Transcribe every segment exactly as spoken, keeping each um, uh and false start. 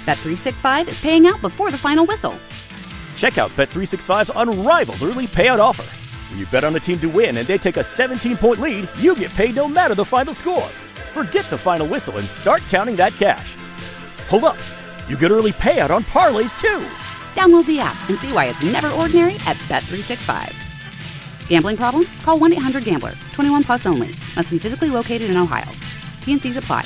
Bet three sixty-five is paying out before the final whistle. Check out Bet three sixty-five's unrivaled early payout offer. When you bet on a team to win and they take a seventeen-point lead, you get paid no matter the final score. Forget the final whistle and start counting that cash. Hold up. You get early payout on parlays, too. Download the app and see why it's never ordinary at Bet three sixty-five. Gambling problem? Call one eight hundred gambler. twenty-one plus only. Must be physically located in Ohio. T N Cs apply.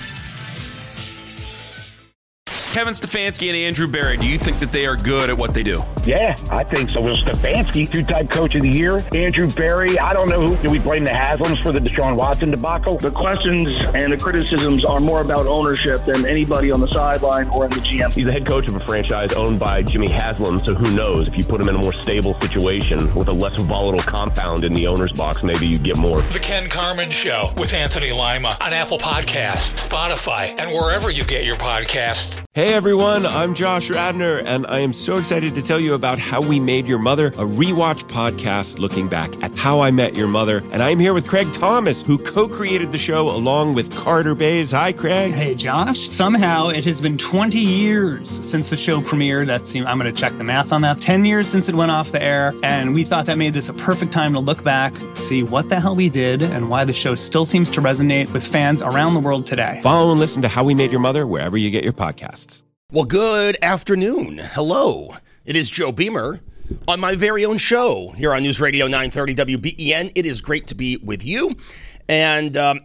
Kevin Stefanski and Andrew Berry, do you think that they are good at what they do? Yeah, I think so. Well, Stefanski, two-time coach of the year. Andrew Berry, I don't know who. Do we blame the Haslams for the Deshaun Watson debacle? The questions and the criticisms are more about ownership than anybody on the sideline or in the G M. He's the head coach of a franchise owned by Jimmy Haslam, so who knows? If you put him in a more stable situation with a less volatile compound in the owner's box, maybe you get more. The Ken Carman Show with Anthony Lima on Apple Podcasts, Spotify, and wherever you get your podcasts. Hey everyone, I'm Josh Radner, and I am so excited to tell you about How We Made Your Mother, a rewatch podcast looking back at How I Met Your Mother. And I'm here with Craig Thomas, who co-created the show along with Carter Bays. Hi, Craig. Hey, Josh. Somehow it has been twenty years since the show premiered. That's, I'm going to check the math on that. ten years since it went off the air, and we thought that made this a perfect time to look back, see what the hell we did, and why the show still seems to resonate with fans around the world today. Follow and listen to How We Made Your Mother wherever you get your podcasts. Well, good afternoon. Hello. It is Joe Beamer on my very own show here on News Radio nine thirty W B E N. It is great to be with you. And um,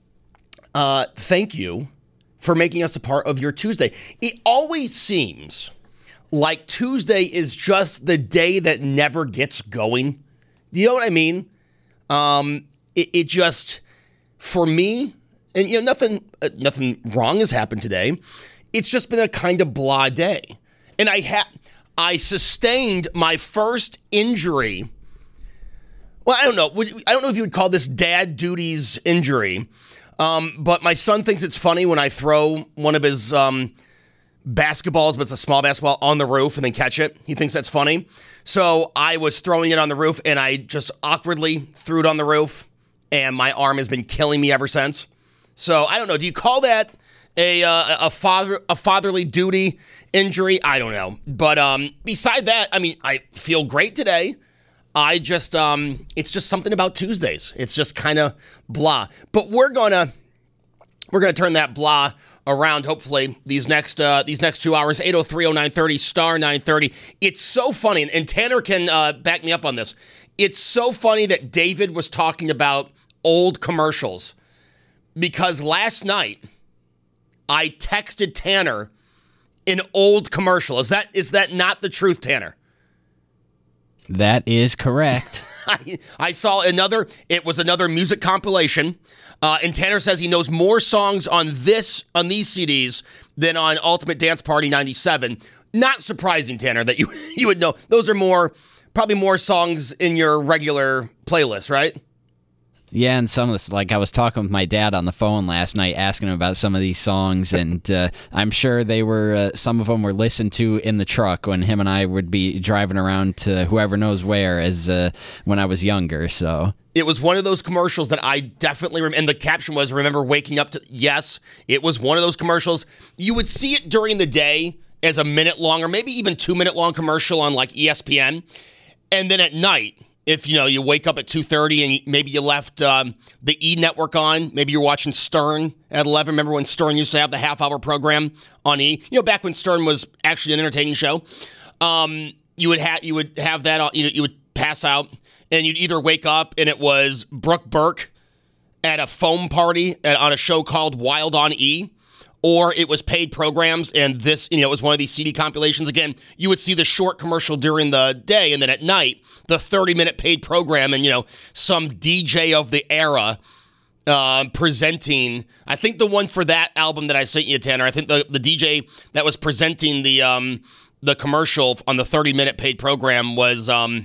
uh, thank you for making us a part of your Tuesday. It always seems like Tuesday is just the day that never gets going. Do you know what I mean? Um, it, it just, for me, and you know, nothing, uh, nothing wrong has happened today. It's just been a kind of blah day. And I ha- I sustained my first injury. Well, I don't know. I don't know if you would call this dad duties injury. Um, but my son thinks it's funny when I throw one of his um, basketballs, but it's a small basketball, on the roof and then catch it. He thinks that's funny. So I was throwing it on the roof, and I just awkwardly threw it on the roof, and my arm has been killing me ever since. So I don't know. Do you call that A uh, a father a fatherly duty injury? I don't know. But um, beside that, I mean, I feel great today. I just, um, it's just something about Tuesdays. It's just kind of blah. But we're gonna we're gonna turn that blah around. Hopefully, these next uh, these next two hours. eight oh three oh nine thirty star nine thirty. It's so funny, and Tanner can uh, back me up on this. It's so funny that David was talking about old commercials, because last night I texted Tanner an old commercial. Is that is that not the truth, Tanner? That is correct. I, I saw another, it was another music compilation, uh, and Tanner says he knows more songs on this, on these C Ds than on Ultimate Dance Party ninety-seven. Not surprising, Tanner, that you, you would know. Those are more, probably more songs in your regular playlist, right? Yeah, and some of this, like I was talking with my dad on the phone last night, asking him about some of these songs, and uh, I'm sure they were, uh, some of them were listened to in the truck when him and I would be driving around to whoever knows where as uh, when I was younger, so. It was one of those commercials that I definitely remember, and the caption was, remember waking up to, yes, it was one of those commercials. You would see it during the day as a minute long, or maybe even two minute long commercial on like E S P N, and then at night, if, you know, you wake up at two thirty and maybe you left um, the E! Network on, maybe you're watching Stern at eleven. Remember when Stern used to have the half-hour program on E! You know, back when Stern was actually an entertaining show. Um, you would have you would have that. On, you know, you would pass out, and you'd either wake up and it was Brooke Burke at a foam party at, on a show called Wild on E! Or it was paid programs, and this, you know, it was one of these C D compilations. Again, you would see the short commercial during the day, and then at night, the thirty-minute paid program, and, you know, some D J of the era uh, presenting. I think the one for that album that I sent you, Tanner, I think the, the D J that was presenting the um, the commercial on the thirty-minute paid program was, um,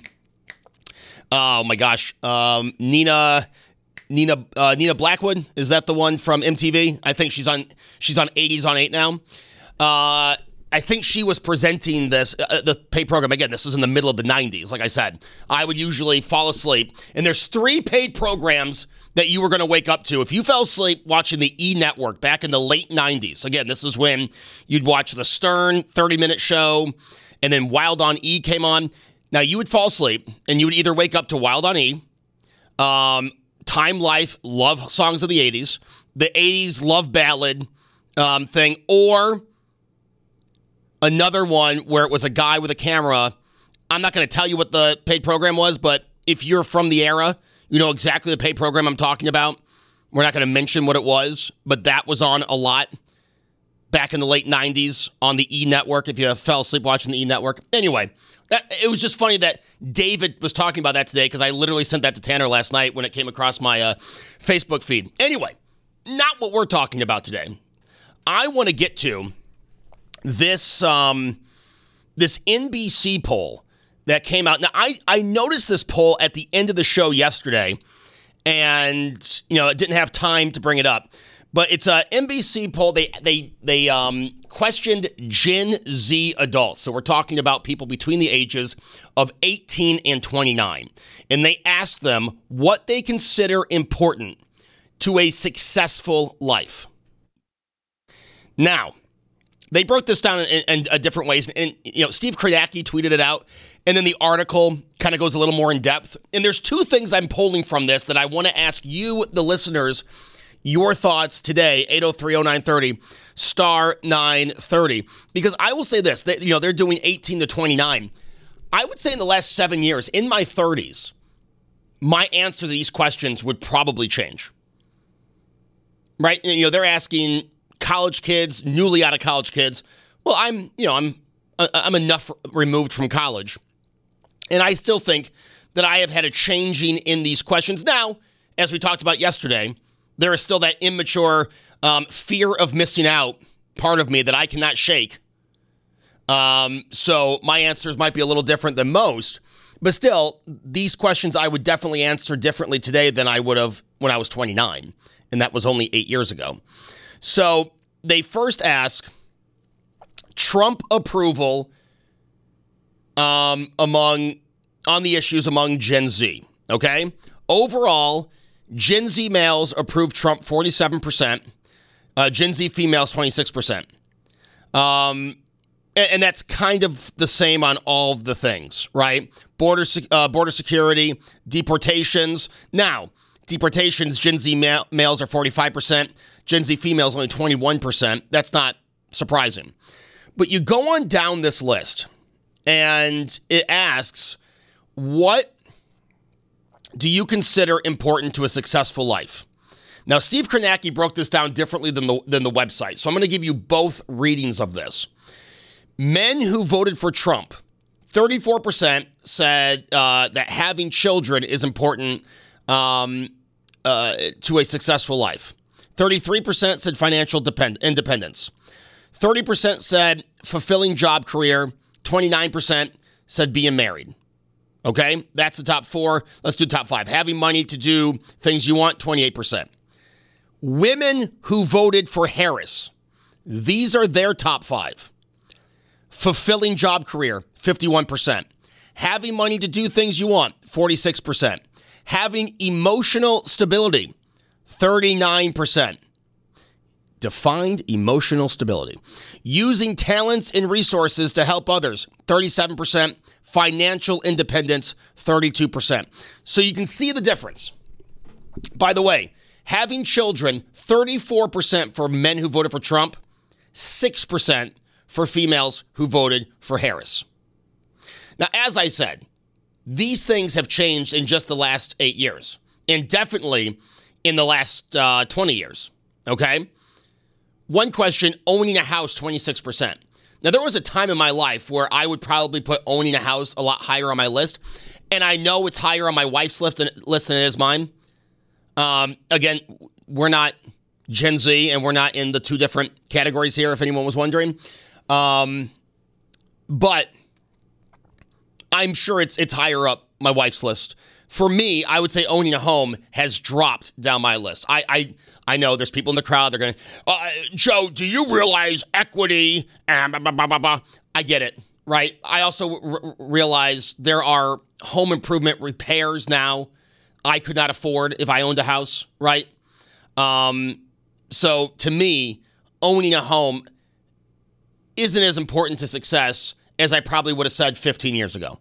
oh my gosh, um, Nina... Nina uh, Nina Blackwood, is that the one from M T V? I think she's on she's on eighties on eight now. Uh, I think she was presenting this, uh, the paid program. Again, this is in the middle of the nineties. Like I said, I would usually fall asleep. And there's three paid programs that you were going to wake up to. If you fell asleep watching the E! Network back in the late nineties, again, this is when you'd watch the Stern thirty-minute show, and then Wild on E! came on. Now, you would fall asleep, and you would either wake up to Wild on E!, um, Time Life, love songs of the eighties, the eighties love ballad um, thing, or another one where it was a guy with a camera. I'm not going to tell you what the paid program was, but if you're from the era, you know exactly the paid program I'm talking about. We're not going to mention what it was, but that was on a lot back in the late nineties on the E! Network, if you fell asleep watching the E! Network. Anyway, that, it was just funny that David was talking about that today because I literally sent that to Tanner last night when it came across my uh, Facebook feed. Anyway, not what we're talking about today. I want to get to this um, this N B C poll that came out. Now, I, I noticed this poll at the end of the show yesterday, and, you know, I didn't have time to bring it up. But it's a N B C poll. They they they um, questioned Gen Z adults. So we're talking about people between the ages of eighteen and twenty-nine. And they asked them what they consider important to a successful life. Now, they broke this down in, in, in different ways. And, you know, Steve Kradacki tweeted it out. And then the article kind of goes a little more in depth. And there's two things I'm pulling from this that I want to ask you, the listeners, your thoughts today. eight oh three oh nine thirty, star nine thirty. Because I will say this, they, you know, they're doing eighteen to twenty-nine. I would say in the last seven years, in my thirties, my answer to these questions would probably change. Right? You know, they're asking college kids, newly out of college kids. Well, I'm, you know, I'm I'm enough removed from college. And I still think that I have had a changing in these questions. Now, as we talked about yesterday, there is still that immature um, fear of missing out part of me that I cannot shake. Um, so my answers might be a little different than most. But still, these questions I would definitely answer differently today than I would have when I was twenty-nine. And that was only eight years ago. So they first ask Trump approval um, among on the issues among Gen Z. Okay? Overall, Gen Z males approve Trump forty-seven percent. Uh, Gen Z females twenty-six percent. Um, and, and that's kind of the same on all of the things, right? Border uh, border security, deportations. Now, deportations, Gen Z ma- males are forty-five percent. Gen Z females only twenty-one percent. That's not surprising. But you go on down this list, and it asks, what do you consider important to a successful life? Now, Steve Kornacki broke this down differently than the, than the website, so I'm going to give you both readings of this. Men who voted for Trump, thirty-four percent said uh, that having children is important um, uh, to a successful life. thirty-three percent said financial depend- independence. thirty percent said fulfilling job career. twenty-nine percent said being married. Okay, that's the top four. Let's do top five. Having money to do things you want, twenty-eight percent. Women who voted for Harris, these are their top five. Fulfilling job career, fifty-one percent. Having money to do things you want, forty-six percent. Having emotional stability, thirty-nine percent. Defined emotional stability. Using talents and resources to help others, thirty-seven percent. Financial independence, thirty-two percent. So you can see the difference. By the way, having children, thirty-four percent for men who voted for Trump, six percent for females who voted for Harris. Now, as I said, these things have changed in just the last eight years, and definitely in the last uh, twenty years, okay? One question, owning a house, twenty-six percent. Now, there was a time in my life where I would probably put owning a house a lot higher on my list, and I know it's higher on my wife's list than, list than it is mine. Um, again, we're not Gen Z, and we're not in the two different categories here, if anyone was wondering. Um, but I'm sure it's it's higher up my wife's list for me, I would say owning a home has dropped down my list. I I, I know there's people in the crowd. They're going, uh, Joe, do you realize equity? And blah, blah, blah, blah, blah. I get it, right? I also r- realize there are home improvement repairs now I could not afford if I owned a house, right? Um, so to me, owning a home isn't as important to success as I probably would have said fifteen years ago.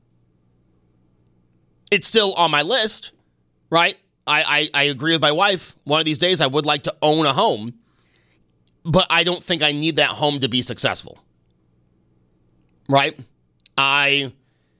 It's still on my list, right? I, I, I agree with my wife. One of these days, I would like to own a home, but I don't think I need that home to be successful, right? I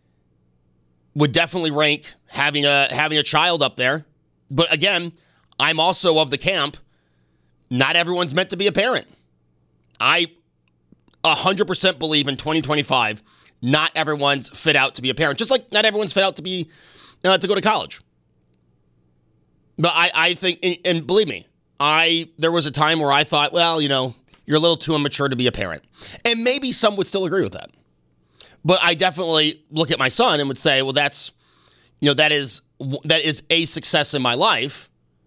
would definitely rank having a having a child up there, but again, I'm also of the camp. Not everyone's meant to be a parent. I one hundred percent believe in twenty twenty-five, not everyone's fit out to be a parent, just like not everyone's fit out to be uh, to go to college. But I, I think, and, and believe me, I there was a time where I thought, well, you know, you're a little too immature to be a parent. And maybe some would still agree with that. But I definitely look at my son and would say, well, that's, you know, that is that is a success in my life.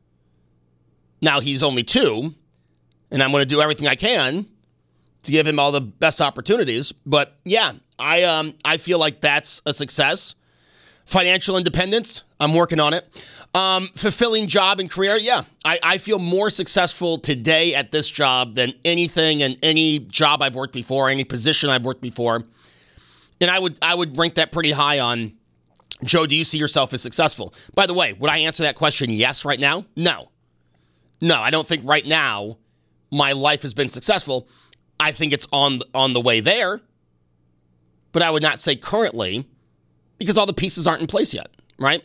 Now he's only two, and I'm going to do everything I can to give him all the best opportunities. But yeah, I um I feel like that's a success. Financial independence, I'm working on it. Um, fulfilling job and career, yeah. I, I feel more successful today at this job than anything and any job I've worked before, any position I've worked before. And I would I would rank that pretty high on, Joe, do you see yourself as successful? By the way, would I answer that question yes right now? No. No, I don't think right now my life has been successful. I think it's on on the way there. But I would not say currently, because all the pieces aren't in place yet, right?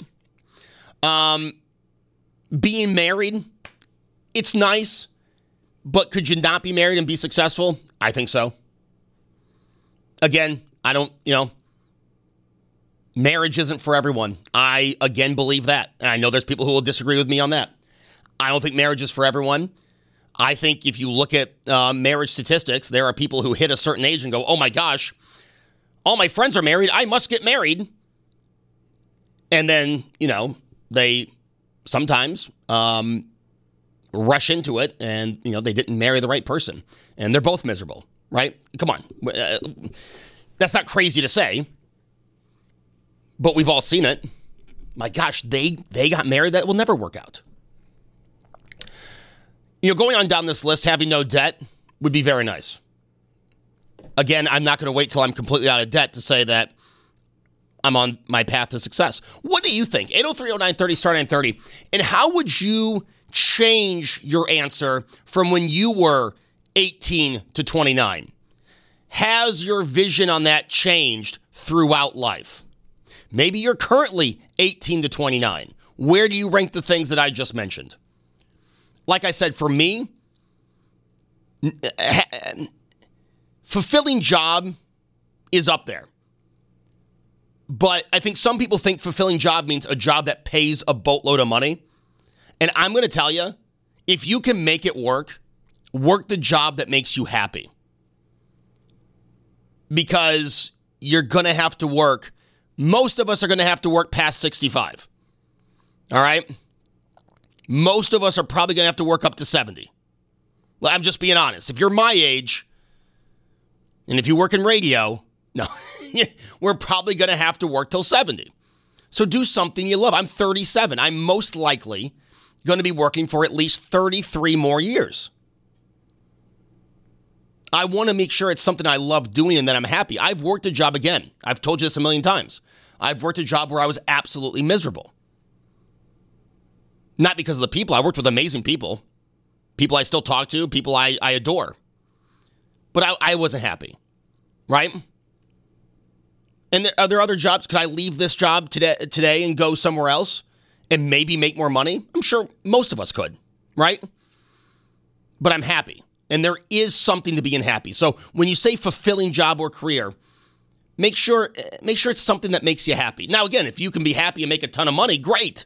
Um, being married, it's nice, but could you not be married and be successful? I think so. Again, I don't, you know, marriage isn't for everyone. I, again, believe that. And I know there's people who will disagree with me on that. I don't think marriage is for everyone. I think if you look at uh, marriage statistics, there are people who hit a certain age and go, oh my gosh, all my friends are married, I must get married. And then, you know, they sometimes um, rush into it and, you know, they didn't marry the right person. And they're both miserable, right? Come on. Uh, that's not crazy to say, but we've all seen it. My gosh, they they got married. That will never work out. You know, going on down this list, having no debt would be very nice. Again, I'm not going to wait till I'm completely out of debt to say that I'm on my path to success. What do you think? eight oh three oh nine thirty, star nine thirty. And how would you change your answer from when you were eighteen to twenty-nine? Has your vision on that changed throughout life? Maybe you're currently eighteen to twenty-nine. Where do you rank the things that I just mentioned? Like I said, for me, fulfilling job is up there. But I think some people think fulfilling job means a job that pays a boatload of money. And I'm going to tell you, if you can make it work, work the job that makes you happy. Because you're going to have to work. Most of us are going to have to work past sixty-five. All right? Most of us are probably going to have to work up to seventy. Well, I'm just being honest. If you're my age, and if you work in radio, no, we're probably going to have to work till seventy. So do something you love. I'm thirty-seven. I'm most likely going to be working for at least thirty-three more years. I want to make sure it's something I love doing and that I'm happy. I've worked a job again. I've told you this a million times. I've worked a job where I was absolutely miserable. Not because of the people. I worked with amazing people. People I still talk to, people I, I adore. But I, I wasn't happy, right? And there, are there other jobs? Could I leave this job today, today and go somewhere else and maybe make more money? I'm sure most of us could, right? But I'm happy. And there is something to being happy. So when you say fulfilling job or career, make sure make sure it's something that makes you happy. Now, again, if you can be happy and make a ton of money, great.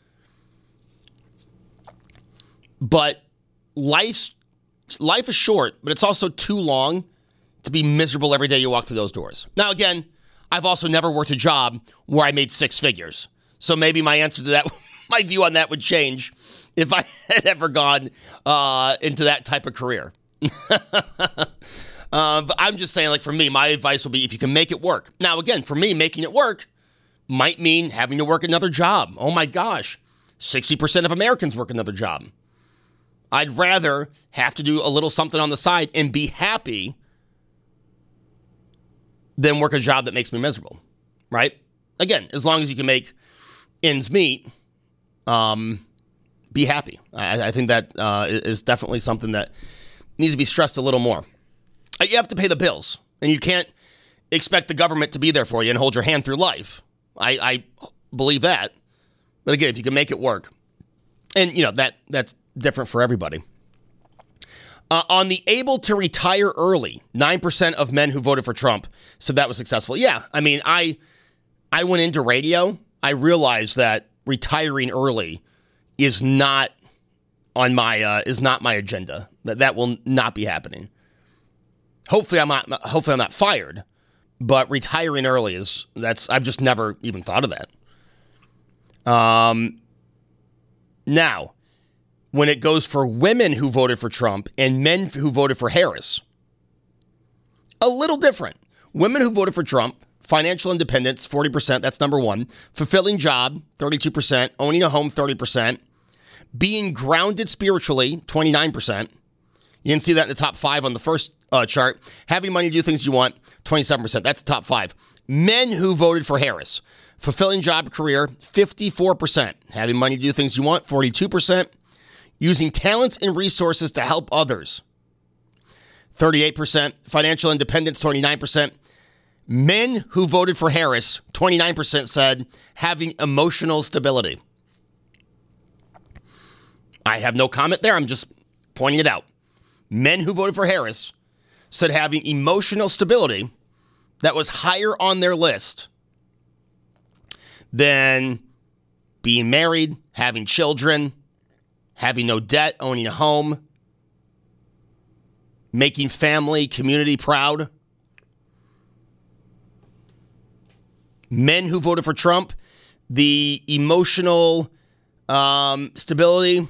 But life's life is short, but it's also too long to be miserable every day you walk through those doors. Now, again, I've also never worked a job where I made six figures. So maybe my answer to that, my view on that would change if I had ever gone uh, into that type of career. uh, but I'm just saying, like, for me, my advice will be if you can make it work. Now, again, for me, making it work might mean having to work another job. Oh, my gosh. sixty percent of Americans work another job. I'd rather have to do a little something on the side and be happy than work a job that makes me miserable, right? Again, as long as you can make ends meet, um, be happy. I, I think that uh, is definitely something that needs to be stressed a little more. You have to pay the bills, and you can't expect the government to be there for you and hold your hand through life. I, I believe that. But again, if you can make it work, and you know that that's different for everybody. Uh, on the able to retire early, nine percent of men who voted for Trump said that was successful. Yeah, I mean, I I went into radio. I realized that retiring early is not on my uh, is not my agenda. That that will not be happening. Hopefully, I'm not. Hopefully, I'm not fired. But retiring early is that's. I've just never even thought of that. Um. Now, when it goes for women who voted for Trump and men who voted for Harris, a little different. Women who voted for Trump, financial independence, forty percent, that's number one. Fulfilling job, thirty-two percent. Owning a home, thirty percent. Being grounded spiritually, twenty-nine percent. You didn't see that in the top five on the first uh, chart. Having money to do things you want, twenty-seven percent. That's the top five. Men who voted for Harris, fulfilling job, career, fifty-four percent. Having money to do things you want, forty-two percent. Using talents and resources to help others, thirty-eight percent. Financial independence, twenty-nine percent. Men who voted for Harris, twenty-nine percent said having emotional stability. I have no comment there. I'm just pointing it out. Men who voted for Harris said having emotional stability that was higher on their list than being married, having children, having no debt, owning a home, making family, community proud. Men who voted for Trump, the emotional um, stability,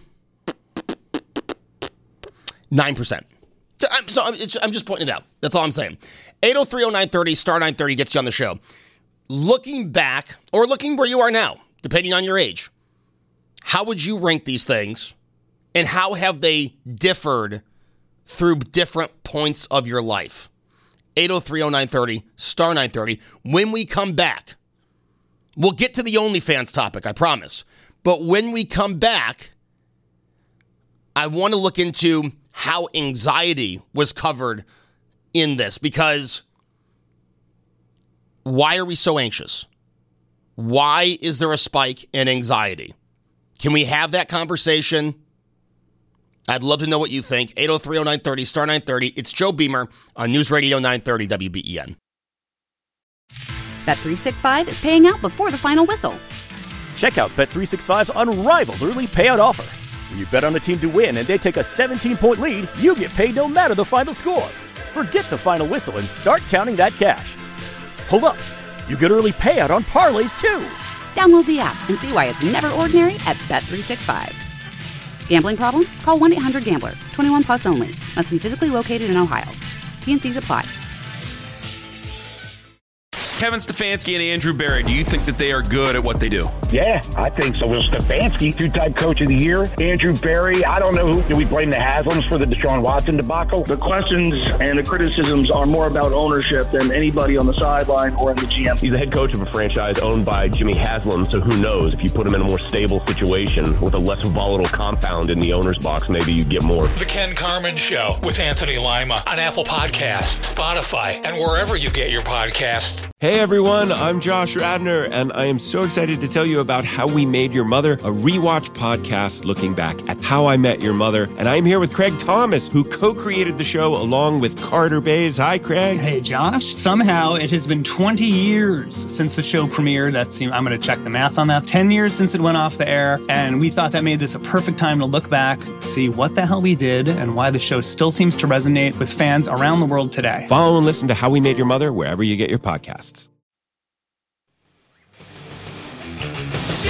nine percent. I'm, so I'm, I'm just pointing it out. That's all I'm saying. eight oh three oh nine thirty, star nine thirty gets you on the show. Looking back, or looking where you are now, depending on your age, how would you rank these things, and how have they differed through different points of your life? eight oh three oh nine thirty, star nine thirty. When we come back, we'll get to the OnlyFans topic, I promise. But when we come back, I want to look into how anxiety was covered in this, because why are we so anxious? Why is there a spike in anxiety? Can we have that conversation? I'd love to know what you think. eight oh three oh nine thirty, star nine thirty. It's Joe Beamer on News Radio nine thirty W B E N. Bet three sixty-five is paying out before the final whistle. Check out Bet three sixty-five's unrivaled early payout offer. When you bet on a team to win and they take a seventeen-point lead, you get paid no matter the final score. Forget the final whistle and start counting that cash. Hold up. You get early payout on parlays, too. Download the app and see why it's never ordinary at Bet three sixty-five. Gambling problem? Call one eight hundred gambler. twenty-one plus only. Must be physically located in Ohio. T N Cs apply. Kevin Stefanski and Andrew Berry, do you think that they are good at what they do? Yeah, I think so. Well, Stefanski, two-time coach of the year. Andrew Berry, I don't know who. Do we blame the Haslams for the Deshaun Watson debacle? The questions and the criticisms are more about ownership than anybody on the sideline or in the G M. He's the head coach of a franchise owned by Jimmy Haslam, so who knows? If you put him in a more stable situation with a less volatile compound in the owner's box, maybe you get more. The Ken Carman Show with Anthony Lima on Apple Podcasts, Spotify, and wherever you get your podcasts. Hey everyone, I'm Josh Radner, and I am so excited to tell you about How We Made Your Mother, a rewatch podcast looking back at How I Met Your Mother. And I'm here with Craig Thomas, who co-created the show along with Carter Bays. Hi, Craig. Hey, Josh. Somehow it has been twenty years since the show premiered. That's, I'm going to check the math on that. ten years since it went off the air, and we thought that made this a perfect time to look back, see what the hell we did, and why the show still seems to resonate with fans around the world today. Follow and listen to How We Made Your Mother wherever you get your podcasts.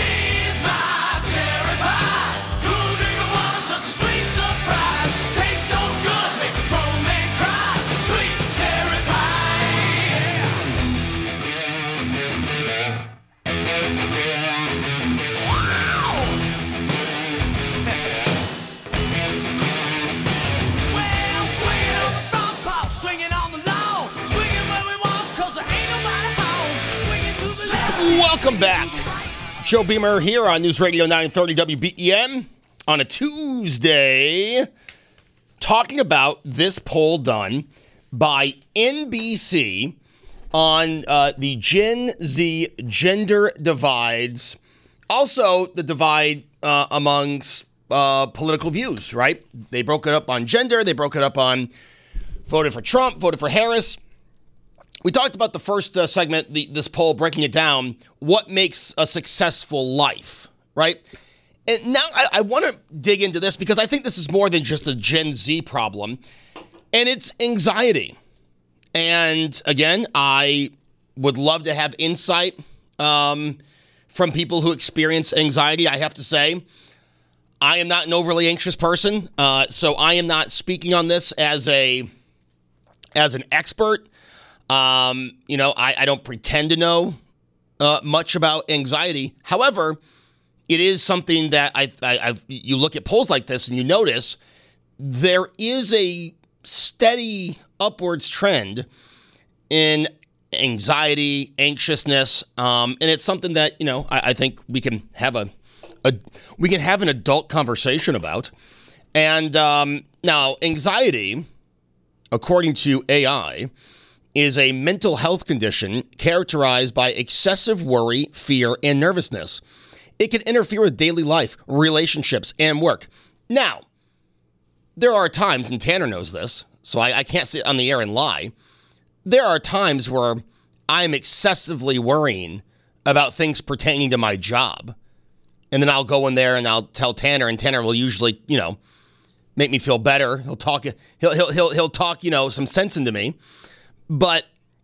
Welcome back. Joe Beamer here on News Radio nine thirty W B E N on a Tuesday, talking about this poll done by N B C on uh, the Gen Z gender divides, also the divide uh, amongst uh, political views, right? They broke it up on gender, they broke it up on voted for Trump, voted for Harris. We talked about the first uh, segment, the, this poll, breaking it down, what makes a successful life, right? And now I, I want to dig into this because I think this is more than just a Gen Z problem, and it's anxiety. And again, I would love to have insight um, from people who experience anxiety. I have to say, I am not an overly anxious person, uh, so I am not speaking on this as a as an expert. Um, you know, I, I don't pretend to know uh, much about anxiety. However, it is something that I, I, I've, you look at polls like this and you notice there is a steady upwards trend in anxiety, anxiousness, um, and it's something that, you know, I, I think we can have a, a we can have an adult conversation about. And um, now, anxiety, according to A I, is a mental health condition characterized by excessive worry, fear, and nervousness. It can interfere with daily life, relationships, and work. Now, there are times, and Tanner knows this, so I, I can't sit on the air and lie. There are times where I'm excessively worrying about things pertaining to my job. And then I'll go in there and I'll tell Tanner, and Tanner will usually, you know, make me feel better. He'll talk, he'll, he'll, he'll, he'll talk, you know, some sense into me. But,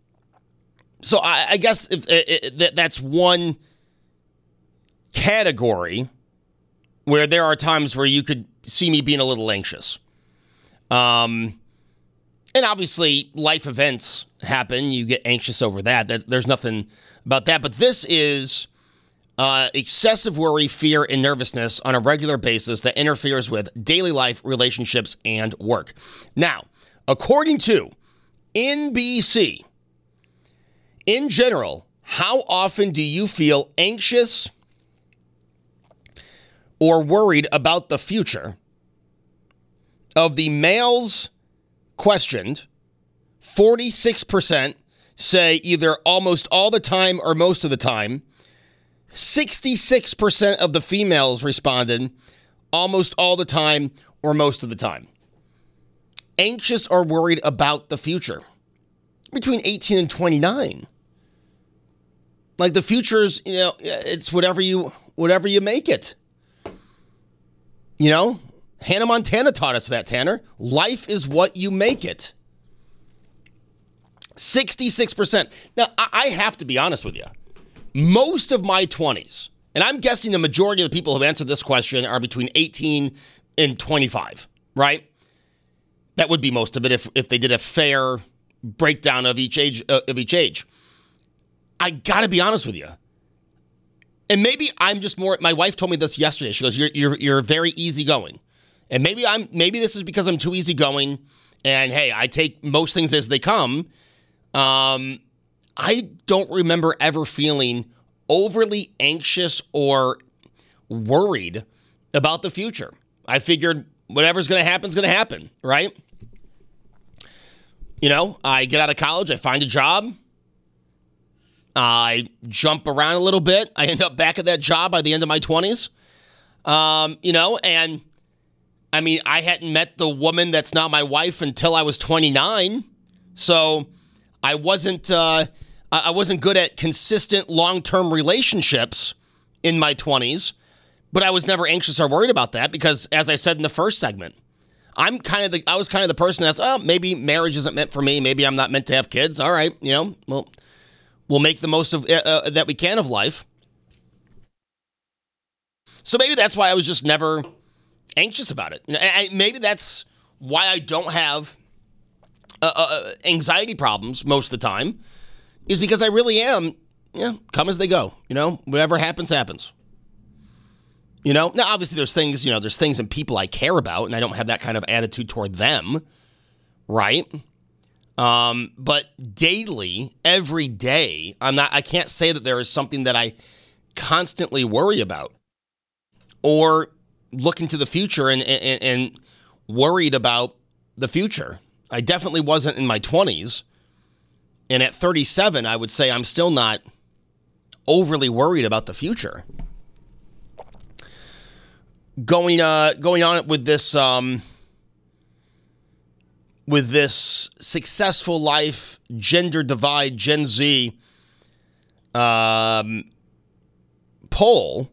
so I, I guess if, if, if that's one category where there are times where you could see me being a little anxious. Um, and obviously, life events happen. You get anxious over that. There's, there's nothing about that. But this is uh, excessive worry, fear, and nervousness on a regular basis that interferes with daily life, relationships, and work. Now, according to N B C, in general, how often do you feel anxious or worried about the future? Of the males questioned, forty-six percent say either almost all the time or most of the time. sixty-six percent of the females responded almost all the time or most of the time. Anxious or worried about the future. Between eighteen and twenty-nine. Like the future's, you know, it's whatever you whatever you make it. You know, Hannah Montana taught us that, Tanner. Life is what you make it. sixty-six percent. Now, I have to be honest with you. Most of my twenties, and I'm guessing the majority of the people who answered this question are between eighteen and twenty-five, right? That would be most of it if, if they did a fair breakdown of each age uh, of each age. I gotta be honest with you. And maybe I'm just more, my wife told me this yesterday. She goes, you're you're you're very easygoing. And maybe I'm maybe this is because I'm too easygoing and hey, I take most things as they come. Um, I don't remember ever feeling overly anxious or worried about the future. I figured whatever's going to happen is going to happen, right? You know, I get out of college, I find a job, I jump around a little bit, I end up back at that job by the end of my twenties. Um, you know, and I mean, I hadn't met the woman that's now my wife until I was twenty-nine, so I wasn't uh, I wasn't good at consistent long-term relationships in my twenties. But I was never anxious or worried about that because, as I said in the first segment, I'm kind of the I was kind of the person that's, oh, maybe marriage isn't meant for me. Maybe I'm not meant to have kids. All right, you know, well, we'll make the most of uh, that we can of life. So maybe that's why I was just never anxious about it. And I, maybe that's why I don't have uh, uh, anxiety problems most of the time, is because I really am, yeah, come as they go. You know, whatever happens, happens. You know, now obviously there's things, you know, there's things and people I care about, and I don't have that kind of attitude toward them, right? Um, but daily, every day, I'm not, I can't say that there is something that I constantly worry about or look into the future and, and, and worried about the future. I definitely wasn't in my twenties. And at thirty-seven, I would say I'm still not overly worried about the future. Going uh, going on with this um, with this successful life, gender divide, Gen Z um, poll,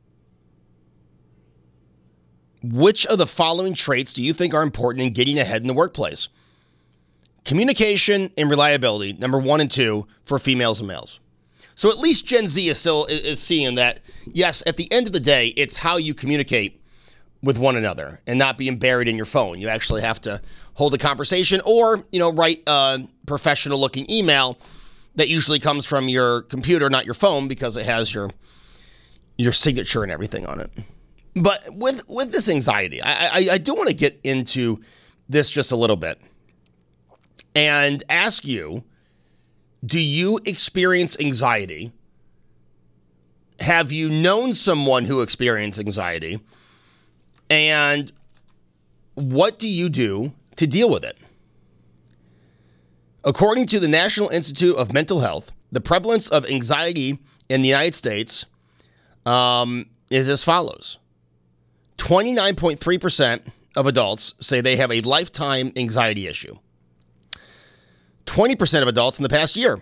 which of the following traits do you think are important in getting ahead in the workplace? Communication and reliability, number one and two for females and males. So at least Gen Z is still is seeing that, yes, at the end of the day, it's how you communicate with one another and not being buried in your phone. You actually have to hold a conversation or, you know, write a professional-looking email that usually comes from your computer, not your phone, because it has your your signature and everything on it. But with, with this anxiety, I, I, I do want to get into this just a little bit and ask you, do you experience anxiety? Have you known someone who experienced anxiety? And what do you do to deal with it? According to the National Institute of Mental Health, the prevalence of anxiety in the United States um, is as follows. twenty-nine point three percent of adults say they have a lifetime anxiety issue. twenty percent of adults in the past year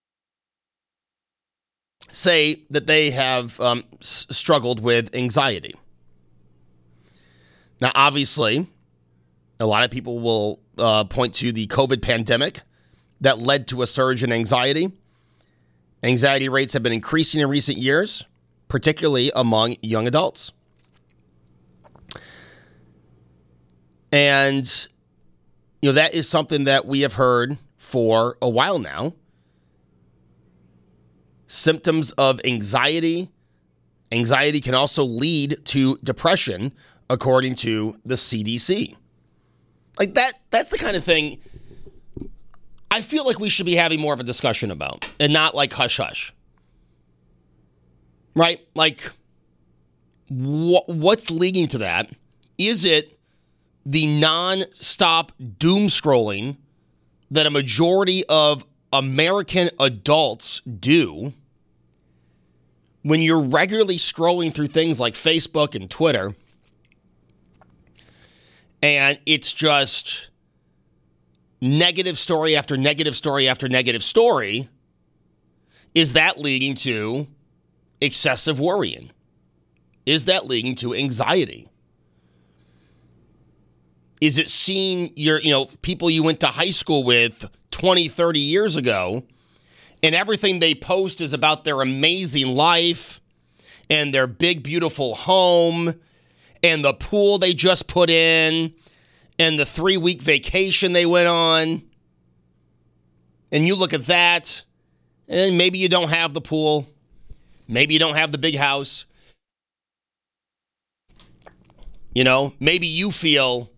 say that they have um, s- struggled with anxiety. Now, obviously, a lot of people will uh, point to the COVID pandemic that led to a surge in anxiety. Anxiety rates have been increasing in recent years, particularly among young adults. And, you know, that is something that we have heard for a while now. Symptoms of anxiety. Anxiety can also lead to depression, according to the C D C. Like that, that's the kind of thing I feel like we should be having more of a discussion about and not like hush hush. Right? Like, wh- what's leading to that? Is it the non-stop doom scrolling that a majority of American adults do when you're regularly scrolling through things like Facebook and Twitter, and it's just negative story after negative story after negative story? Is that leading to excessive worrying? Is that leading to anxiety? Is it seeing your, you know, people you went to high school with twenty, thirty years ago, and everything they post is about their amazing life and their big, beautiful home and the pool they just put in and the three-week vacation they went on? And you look at that, and maybe you don't have the pool. Maybe you don't have the big house. You know, maybe you feel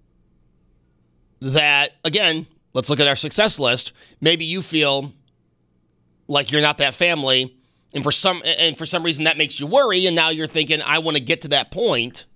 that, again, let's look at our success list. Maybe you feel like you're not that family, and for some and for some reason that makes you worry, and now you're thinking, I want to get to that point.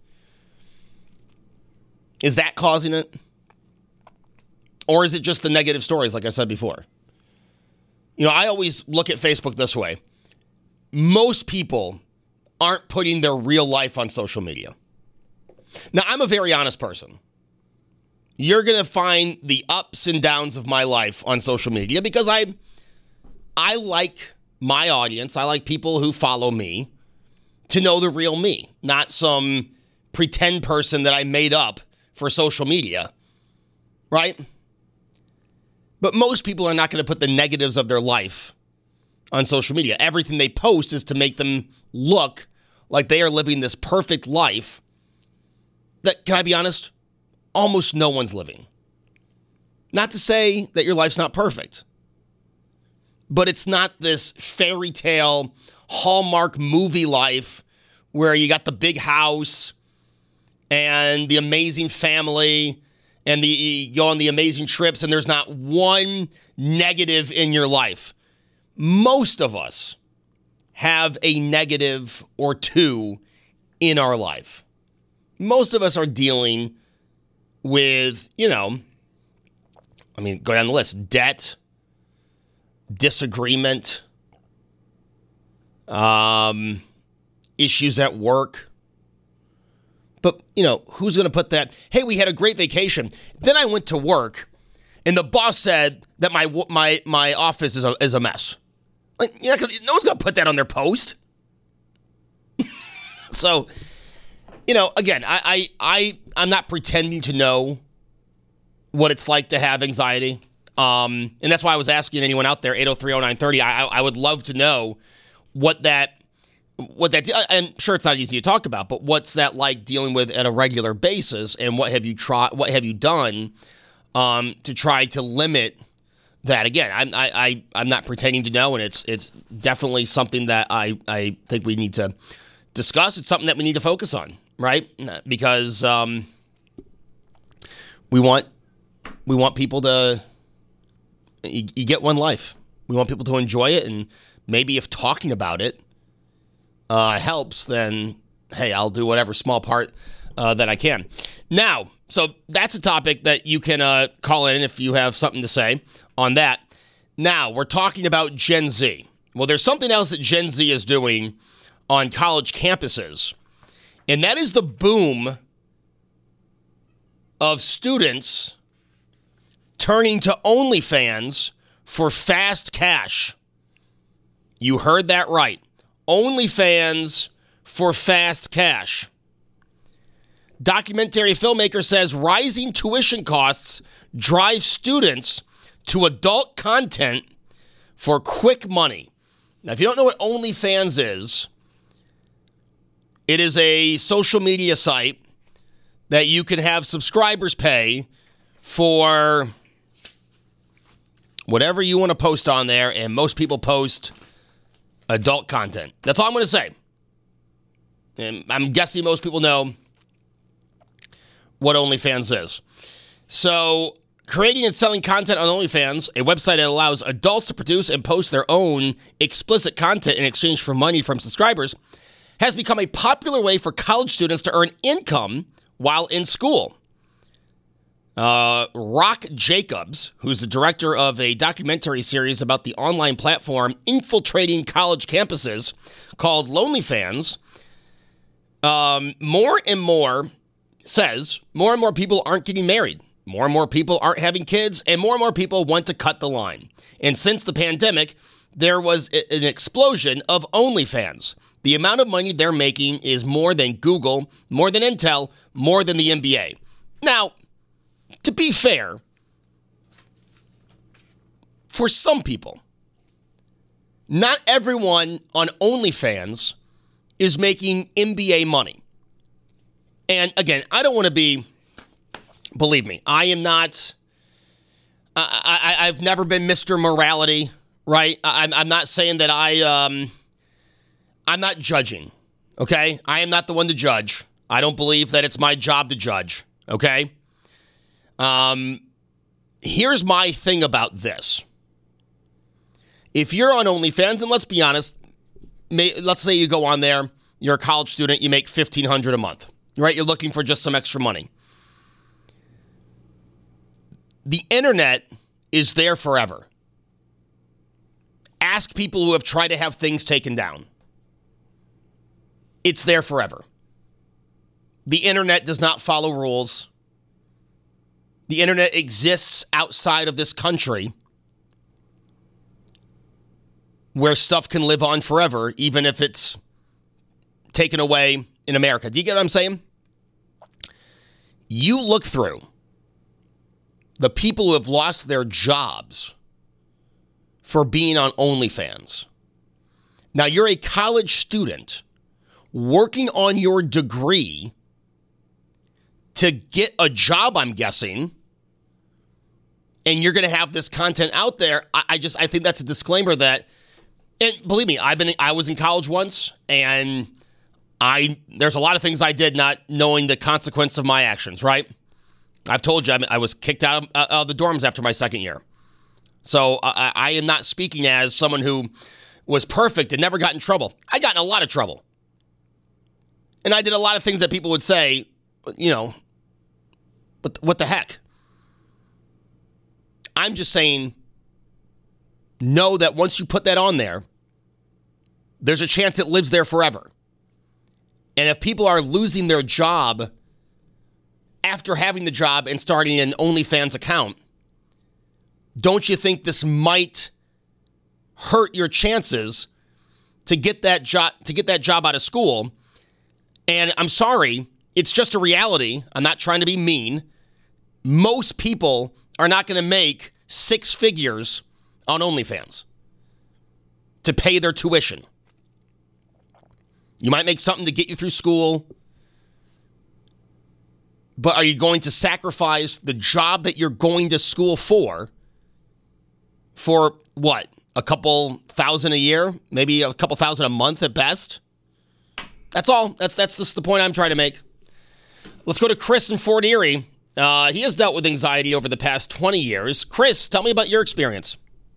Is that causing it? Or is it just the negative stories, like I said before? You know, I always look at Facebook this way. Most people aren't putting their real life on social media. Now, I'm a very honest person. You're going to find the ups and downs of my life on social media because I, I like my audience. I like people who follow me to know the real me, not some pretend person that I made up for social media, right? But most people are not going to put the negatives of their life on social media. Everything they post is to make them look like they are living this perfect life that, can I be honest, almost no one's living. Not to say that your life's not perfect, but it's not this fairy tale Hallmark movie life where you got the big house and the amazing family and the you go on the amazing trips, and there's not one negative in your life. Most of us have a negative or two in our life. Most of us are dealing with, you know, I mean, go down the list, debt, disagreement, um, issues at work. But, you know, who's going to put that? Hey, we had a great vacation. Then I went to work, and the boss said that my my my office is a, is a mess. Like, you're not gonna, no one's going to put that on their post. So, you know, again, I, I, I, I'm not pretending to know what it's like to have anxiety. Um, and that's why I was asking anyone out there, eight oh three oh nine thirty, I, I would love to know what that, what that, I'm sure it's not easy to talk about, but what's that like dealing with at a regular basis, and what have you tried, what have you done um, to try to limit that? Again, I'm, I, I, I'm not pretending to know, and it's, it's definitely something that I, I think we need to discuss. It's something that we need to focus on, right? Because um, we want, we want people to, you, you get one life. We want people to enjoy it, and maybe if talking about it uh, helps, then, hey, I'll do whatever small part uh, that I can. Now, so that's a topic that you can uh, call in if you have something to say on that. Now, we're talking about Gen Z. Well, there's something else that Gen Z is doing on college campuses, and that is the boom of students turning to OnlyFans for fast cash. You heard that right. OnlyFans for fast cash. Documentary filmmaker says rising tuition costs drive students to adult content for quick money. Now, if you don't know what OnlyFans is, it is a social media site that you can have subscribers pay for whatever you want to post on there, and most people post adult content. That's all I'm going to say. And I'm guessing most people know what OnlyFans is. So, creating and selling content on OnlyFans, a website that allows adults to produce and post their own explicit content in exchange for money from subscribers, has become a popular way for college students to earn income while in school. Uh, Rock Jacobs, who's the director of a documentary series about the online platform infiltrating college campuses called LonelyFans, um, more and more says more and more people aren't getting married. More and more people aren't having kids, and more and more people want to cut the line. And since the pandemic, there was an explosion of OnlyFans. The amount of money they're making is more than Google, more than Intel, more than the N B A. Now, to be fair, for some people, not everyone on OnlyFans is making N B A money. And again, I don't want to be, believe me, I am not, I, I, I've never been Mister Morality, right? I, I'm not saying that I, um, I'm not judging, okay? I am not the one to judge. I don't believe that it's my job to judge, okay? Um, here's my thing about this. If you're on OnlyFans, and let's be honest, may, let's say you go on there, you're a college student, you make fifteen hundred dollars a month, right? You're looking for just some extra money. The internet is there forever. Ask people who have tried to have things taken down. It's there forever. The internet does not follow rules. The internet exists outside of this country where stuff can live on forever, even if it's taken away in America. Do you get what I'm saying? You look through the people who have lost their jobs for being on OnlyFans. Now, you're a college student working on your degree to get a job, I'm guessing, and you're going to have this content out there. I, I just, I think that's a disclaimer that, and believe me, I've been, I was in college once, and I, there's a lot of things I did not knowing the consequence of my actions, right? I've told you I, I was kicked out of, uh, of the dorms after my second year. So I, I am not speaking as someone who was perfect and never got in trouble. I got in a lot of trouble. And I did a lot of things that people would say, you know, what, what the heck? I'm just saying, know that once you put that on there, there's a chance it lives there forever. And if people are losing their job after having the job and starting an OnlyFans account, don't you think this might hurt your chances to get that job to get that job out of school? And I'm sorry, it's just a reality. I'm not trying to be mean. Most people are not going to make six figures on OnlyFans to pay their tuition. You might make something to get you through school, but are you going to sacrifice the job that you're going to school for for what? A couple thousand a year? Maybe a couple thousand a month at best? That's all. That's that's just the point I'm trying to make. Let's go to Chris in Fort Erie. Uh, he has dealt with anxiety over the past twenty years. Chris, tell me about your experience.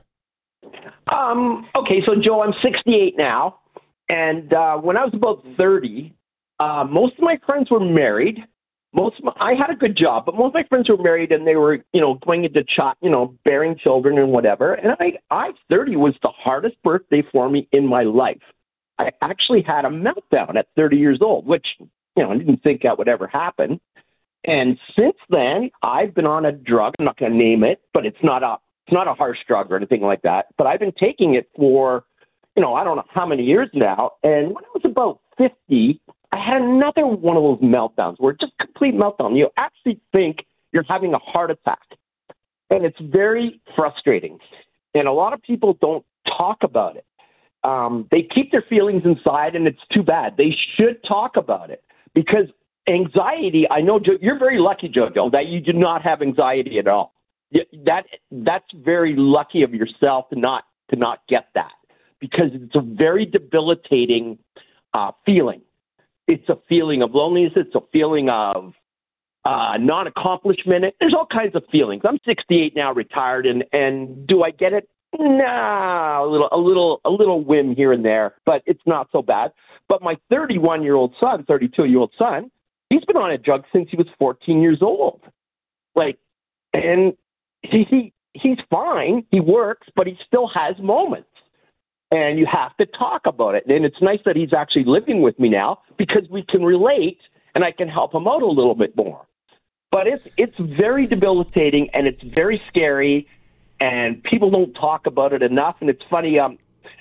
Um, okay, so Joe, I'm sixty-eight now. And uh, when I was about thirty, uh, most of my friends were married. Most of my, I had a good job, but most of my friends were married, and they were, you know, going into ch- you know, bearing children and whatever. And I, I thirty was the hardest birthday for me in my life. I actually had a meltdown at thirty years old, which, you know, I didn't think that would ever happen. And since then, I've been on a drug. I'm not going to name it, but it's not a, it's not a harsh drug or anything like that. But I've been taking it for, you know, I don't know how many years now. And when I was about fifty, I had another one of those meltdowns where just complete meltdown. You actually think you're having a heart attack. And it's very frustrating. And a lot of people don't talk about it. Um, they keep their feelings inside, and it's too bad. They should talk about it because anxiety, I know, Joe, you're very lucky, JoJo, that you do not have anxiety at all. That That's very lucky of yourself to not to not get that, because it's a very debilitating uh, feeling. It's a feeling of loneliness. It's a feeling of uh, non-accomplishment. There's all kinds of feelings. I'm sixty-eight now, retired, and, and do I get it? Nah, a little, a little, a little whim here and there, but it's not so bad. But my thirty-one-year-old son, thirty-two-year-old son, he's been on a drug since he was fourteen years old. Like, and he, he he's fine. He works, but he still has moments. And you have to talk about it. And it's nice that he's actually living with me now because we can relate and I can help him out a little bit more. But it's it's very debilitating and it's very scary, and people don't talk about it enough. And it's funny, um,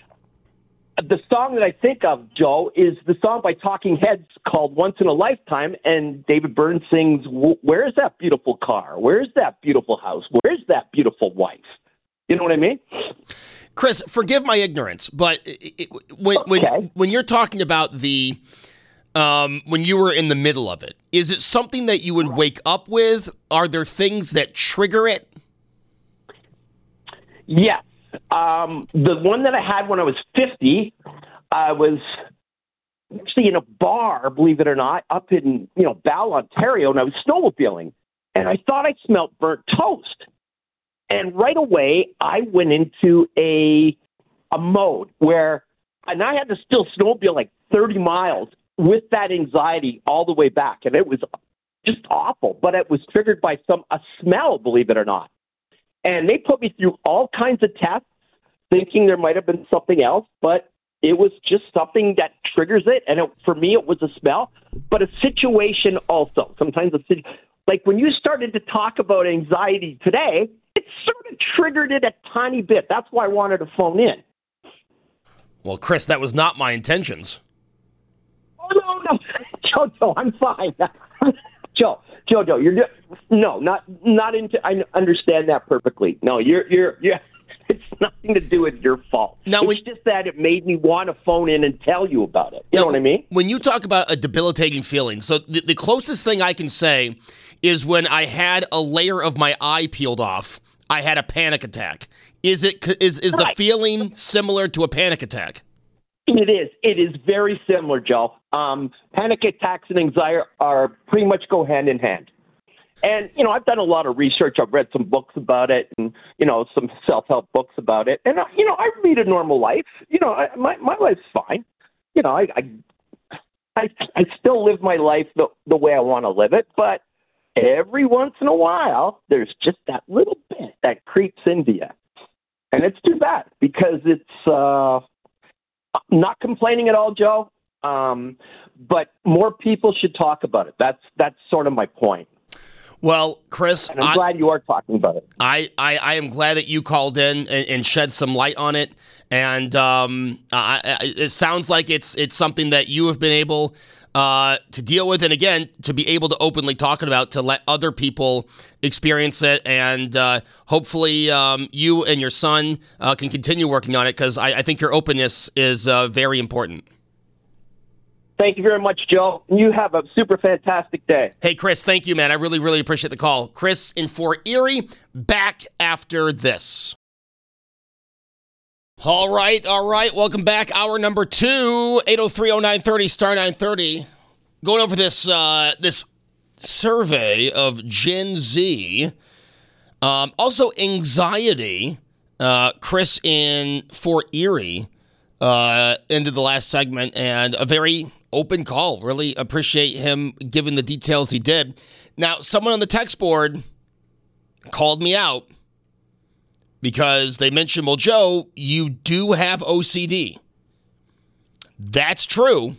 the song that I think of, Joe, is the song by Talking Heads called Once in a Lifetime, and David Byrne sings, "Where's that beautiful car? Where's that beautiful house? Where's that beautiful wife?" You know what I mean? Chris, forgive my ignorance, but it, when, okay. when when you're talking about the um, when you were in the middle of it, is it something that you would wake up with? Are there things that trigger it? Yes. Um, the one that I had when I was fifty, I was actually in a bar, believe it or not, up in you know Bal, Ontario, and I was snowmobiling, and I thought I smelled burnt toast. And right away, I went into a a mode where, and I had to still snowmobile like thirty miles with that anxiety all the way back. And it was just awful, but it was triggered by some a smell, believe it or not. And they put me through all kinds of tests, thinking there might have been something else, but it was just something that triggers it. And it, for me, it was a smell, but a situation also. Sometimes a situ- like when you started to talk about anxiety today, it sort of triggered it a tiny bit. That's why I wanted to phone in. Well, Chris, that was not my intentions. Oh, no, no. Jojo, I'm fine. Joe, Jojo, you're no, not not into. I understand that perfectly. No, you're you're you're. It's nothing to do with your fault. Now, it's when, just that it made me want to phone in and tell you about it. You now, know what I mean? When you talk about a debilitating feeling, so the, the closest thing I can say is when I had a layer of my eye peeled off, I had a panic attack. Is it is is right. the feeling similar to a panic attack? It is. It is very similar, Joe. Um, panic attacks and anxiety are pretty much go hand in hand. And, you know, I've done a lot of research. I've read some books about it and, you know, some self-help books about it. And, you know, I lead a normal life. You know, I, my, my life's fine. You know, I, I, I, I still live my life the, the way I want to live it. But every once in a while, there's just that little bit that creeps into you. And it's too bad because it's uh, not complaining at all, Joe. Um, but more people should talk about it. That's that's sort of my point. Well, Chris, and I'm I, glad you are talking about it. I, I, I am glad that you called in and, and shed some light on it. And um, I, I, it sounds like it's it's something that you have been able uh, to deal with, and again, to be able to openly talk about, to let other people experience it, and uh, hopefully um, you and your son uh, can continue working on it, because I, I think your openness is uh, very important. Thank you very much, Joe. You have a super fantastic day. Hey, Chris, thank you, man. I really, really appreciate the call. Chris in Fort Erie, back after this. All right, all right. Welcome back. Hour number two, eight oh three oh nine thirty, star nine thirty. Going over this uh, this survey of Gen Z. Um, also, anxiety. Uh, Chris in Fort Erie uh, into the last segment, and a very open call. Really appreciate him giving the details he did. Now, someone on the text board called me out because they mentioned, well, Joe, you do have O C D. That's true.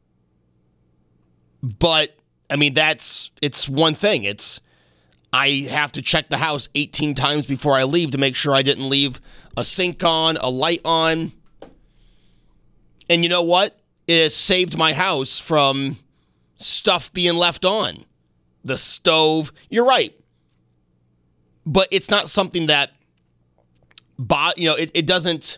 But, I mean, that's, it's one thing. It's, I have to check the house eighteen times before I leave to make sure I didn't leave a sink on, a light on. And you know what? It has saved my house from stuff being left on. The stove. You're right. But it's not something that, you know, it, it doesn't,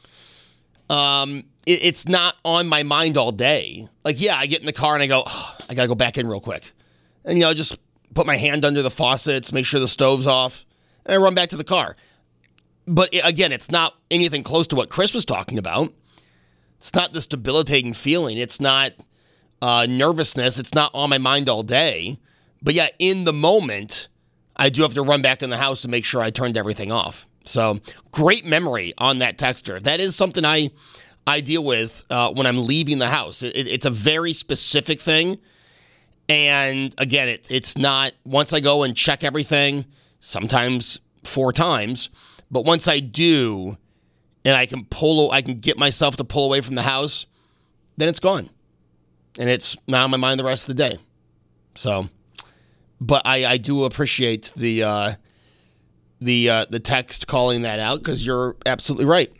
um, it, it's not on my mind all day. Like, yeah, I get in the car and I go, oh, I got to go back in real quick. And, you know, just put my hand under the faucets, make sure the stove's off, and I run back to the car. But it, again, it's not anything close to what Chris was talking about. It's not this debilitating feeling. It's not uh, nervousness. It's not on my mind all day. But yeah, in the moment, I do have to run back in the house and make sure I turned everything off. So great memory on that texter. That is something I I deal with uh, when I'm leaving the house. It, it's a very specific thing. And again, it, it's not, once I go and check everything, sometimes four times, but once I do, and I can pull, I can get myself to pull away from the house, then it's gone. And it's not on my mind the rest of the day. So, but I, I do appreciate the uh, the uh, the text calling that out, because you're absolutely right.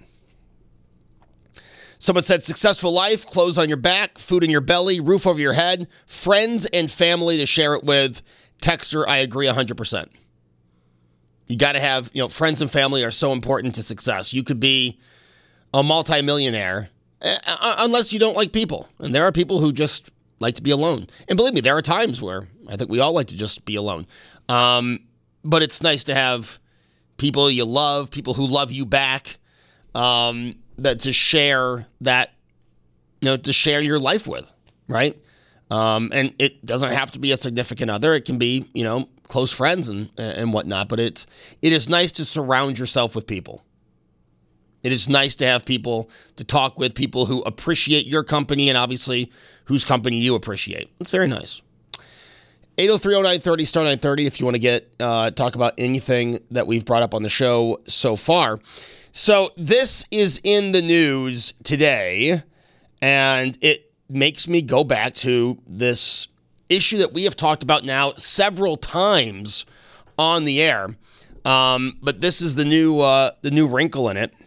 Someone said, successful life, clothes on your back, food in your belly, roof over your head, friends and family to share it with. Texter, I agree one hundred percent. You got to have, you know, friends and family are so important to success. You could be a multimillionaire uh, unless you don't like people. And there are people who just like to be alone. And believe me, there are times where I think we all like to just be alone. Um, but it's nice to have people you love, people who love you back, um, that to share that, you know, to share your life with, right? Um, and it doesn't have to be a significant other. It can be, you know, close friends and and whatnot. But it's it is nice to surround yourself with people. It is nice to have people to talk with, people who appreciate your company, and obviously whose company you appreciate. It's very nice. eight oh three oh nine thirty, star nine thirty if you want to get uh, talk about anything that we've brought up on the show so far. So this is in the news today, and it makes me go back to this issue that we have talked about now several times on the air. Um, but this is the new uh, the new wrinkle in it.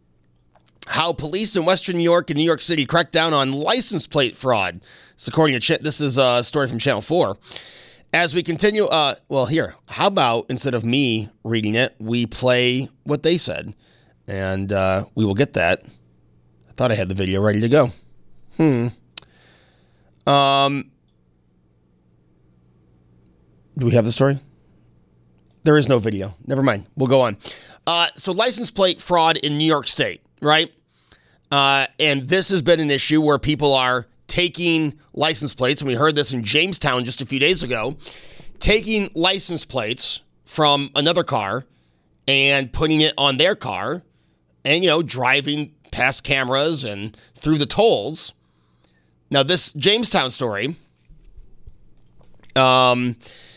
How police in Western New York and New York City crack down on license plate fraud. It's according to Ch- this is a story from Channel four. As we continue, uh, well, here, how about instead of me reading it, we play what they said, and uh, we will get that. I thought I had the video ready to go. Hmm. Um. Do we have the story? There is no video. Never mind. We'll go on. Uh, so license plate fraud in New York State, right? Uh, and this has been an issue where people are taking license plates, and we heard this in Jamestown just a few days ago, taking license plates from another car and putting it on their car and, you know, driving past cameras and through the tolls. Now, this Jamestown story, um,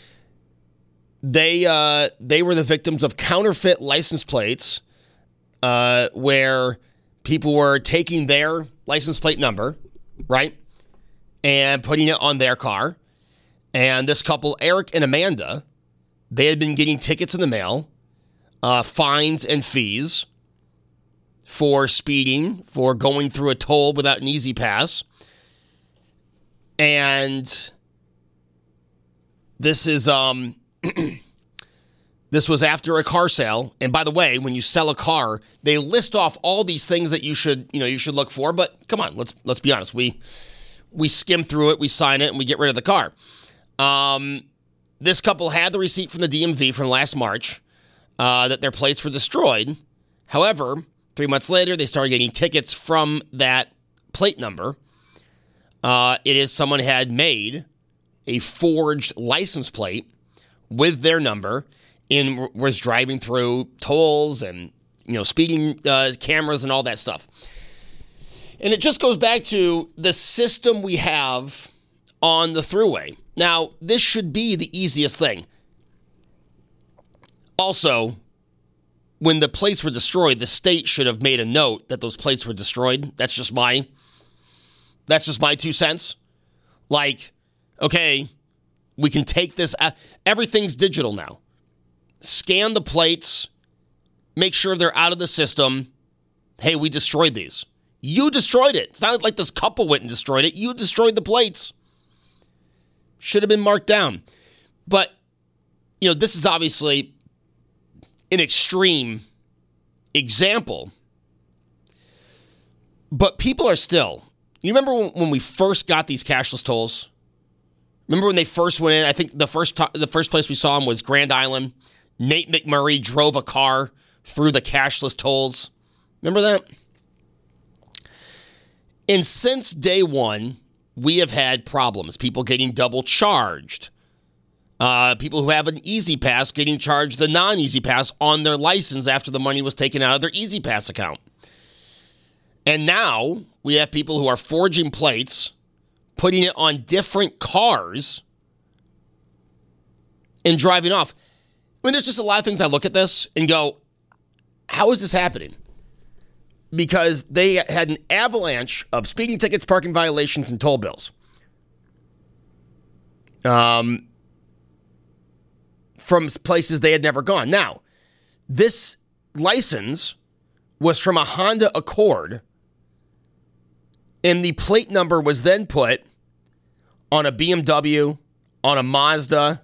they uh, they were the victims of counterfeit license plates uh, where people were taking their license plate number, right, and putting it on their car. And this couple, Eric and Amanda, they had been getting tickets in the mail, uh, fines and fees for speeding, for going through a toll without an easy pass. And this is um this was after a car sale. And by the way, when you sell a car, they list off all these things that you should, you know, you should look for. But come on, let's let's be honest. We we skim through it, we sign it, and we get rid of the car. Um, this couple had the receipt from the D M V from last March uh, that their plates were destroyed. However, three months later, they started getting tickets from that plate number. Uh, it is someone had made a forged license plate with their number and was driving through tolls and, you know, speeding uh, cameras and all that stuff. And it just goes back to the system we have on the thruway. Now, this should be the easiest thing. Also, when the plates were destroyed, the state should have made a note that those plates were destroyed. That's just my, that's just my two cents. Like, okay, we can take this. Uh, everything's digital now. Scan the plates. Make sure they're out of the system. Hey, we destroyed these. You destroyed it. It's not like this couple went and destroyed it. You destroyed the plates. Should have been marked down. But, you know, this is obviously an extreme example. But people are still... You remember when, when we first got these cashless tolls? Remember when they first went in? I think the first to- the first place we saw them was Grand Island. Nate McMurray drove a car through the cashless tolls. Remember that? And since day one, we have had problems. People getting double charged. Uh, people who have an Easy Pass getting charged the non-Easy Pass on their license after the money was taken out of their Easy Pass account. And now we have people who are forging plates, putting it on different cars, and driving off. I mean, there's just a lot of things I look at this and go, how is this happening? Because they had an avalanche of speeding tickets, parking violations, and toll bills. Um, from places they had never gone. Now, this license was from a Honda Accord, and the plate number was then put on a B M W, on a Mazda,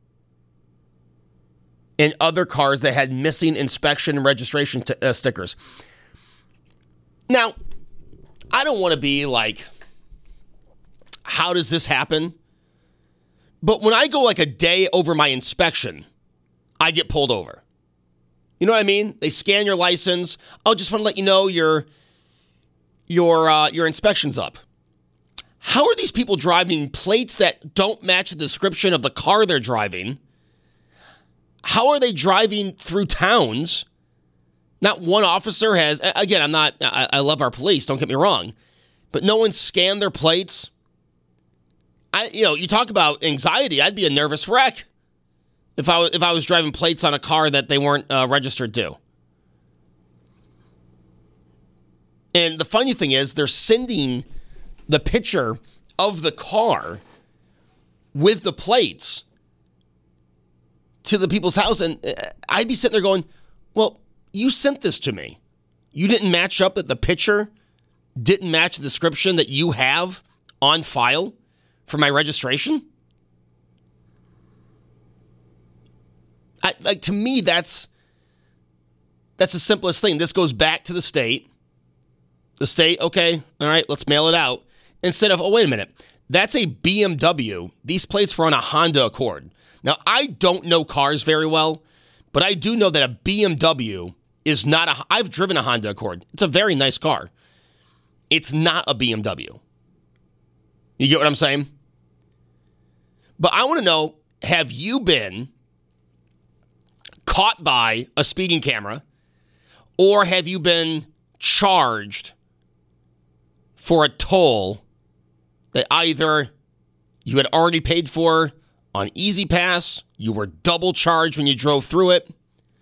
and other cars that had missing inspection and registration t- uh, stickers. Now, I don't want to be like, how does this happen? But when I go like a day over my inspection, I get pulled over. You know what I mean? They scan your license. Oh, just want to let you know your your uh, your inspection's up. How are these people driving plates that don't match the description of the car they're driving? How are they driving through towns? Not one officer has, again, I'm not, I, I love our police, don't get me wrong, but no one scanned their plates. I, you know, you talk about anxiety, I'd be a nervous wreck if I was, if I was driving plates on a car that they weren't uh, registered to. And the funny thing is, they're sending the picture of the car with the plates to the people's house, and I'd be sitting there going, well, you sent this to me. You didn't match up that the picture didn't match the description that you have on file for my registration? I, like, to me, that's that's the simplest thing. This goes back to the state. The state, okay, all right, let's mail it out. Instead of, oh, wait a minute, that's a B M W. These plates were on a Honda Accord. Now, I don't know cars very well, but I do know that a B M W is not a... I've driven a Honda Accord. It's a very nice car. It's not a B M W. You get what I'm saying? But I want to know, have you been caught by a speeding camera, or have you been charged for a toll that either you had already paid for on Easy Pass, you were double charged when you drove through it,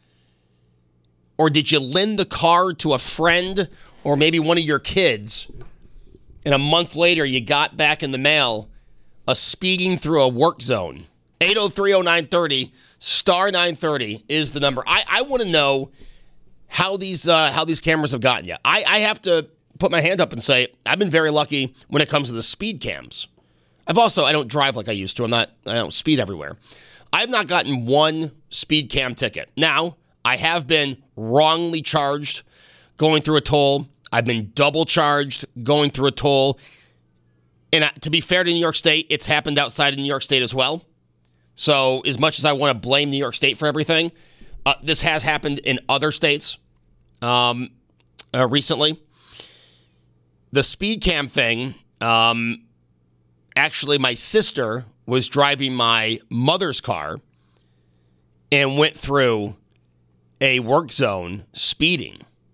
or did you lend the car to a friend or maybe one of your kids, and a month later you got back in the mail a speeding through a work zone? eight oh three oh nine thirty, star nine thirty is the number. I, I want to know how these uh, how these cameras have gotten you. I, I have to put my hand up and say I've been very lucky when it comes to the speed cams. I've also, I don't drive like I used to. I'm not, I don't speed everywhere. I've not gotten one speed cam ticket. Now, I have been wrongly charged going through a toll. I've been double charged going through a toll. And to be fair to New York State, it's happened outside of New York State as well. So as much as I want to blame New York State for everything, uh, this has happened in other states um, uh, recently. The speed cam thing, um, actually my sister was driving my mother's car and went through a work zone speeding.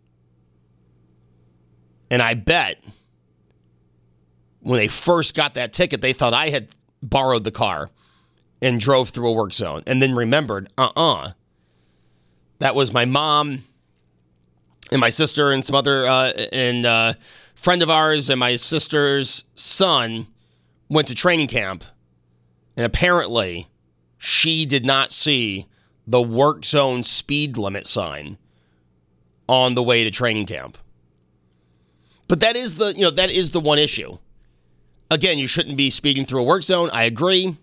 And I bet when they first got that ticket, they thought I had borrowed the car and drove through a work zone, and then remembered, uh-uh, that was my mom and my sister and some other uh, and uh, friend of ours, and my sister's son went to training camp, and apparently she did not see the work zone speed limit sign on the way to training camp. But that is the, you know, that is the one issue. Again, you shouldn't be speeding through a work zone. I agree.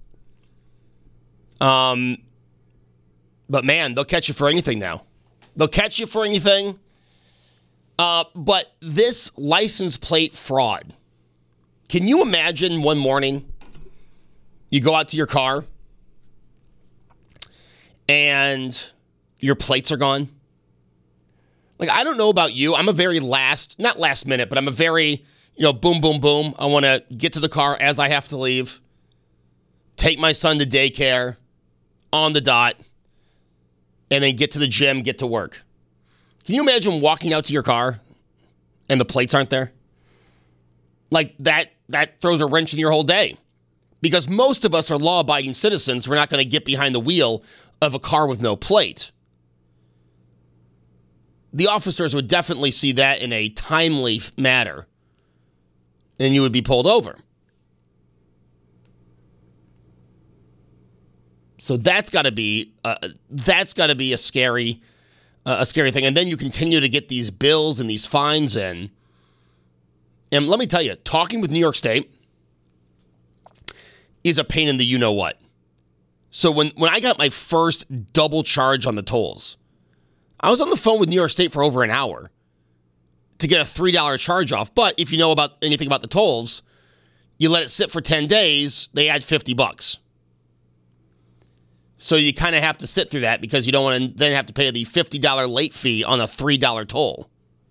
Um, but man, they'll catch you for anything now. They'll catch you for anything. Uh, but this license plate fraud, can you imagine one morning you go out to your car and your plates are gone? Like, I don't know about you. I'm a very last, not last minute, but I'm a very, you know, boom, boom, boom. I want to get to the car as I have to leave, take my son to daycare on the dot, and then get to the gym, get to work. Can you imagine walking out to your car and the plates aren't there? Like, that that throws a wrench in your whole day. Because most of us are law-abiding citizens. We're not going to get behind the wheel of a car with no plate. The officers would definitely see that in a timely matter, and you would be pulled over. So that's got to be uh, that's got to be a scary uh, a scary thing. And then you continue to get these bills and these fines in. And let me tell you, talking with New York State is a pain in the you-know-what. So when, when I got my first double charge on the tolls, I was on the phone with New York State for over an hour to get a three dollars charge off. But if you know about anything about the tolls, you let it sit for ten days, they add fifty bucks. So you kind of have to sit through that because you don't want to then have to pay the fifty dollars late fee on a three dollars toll.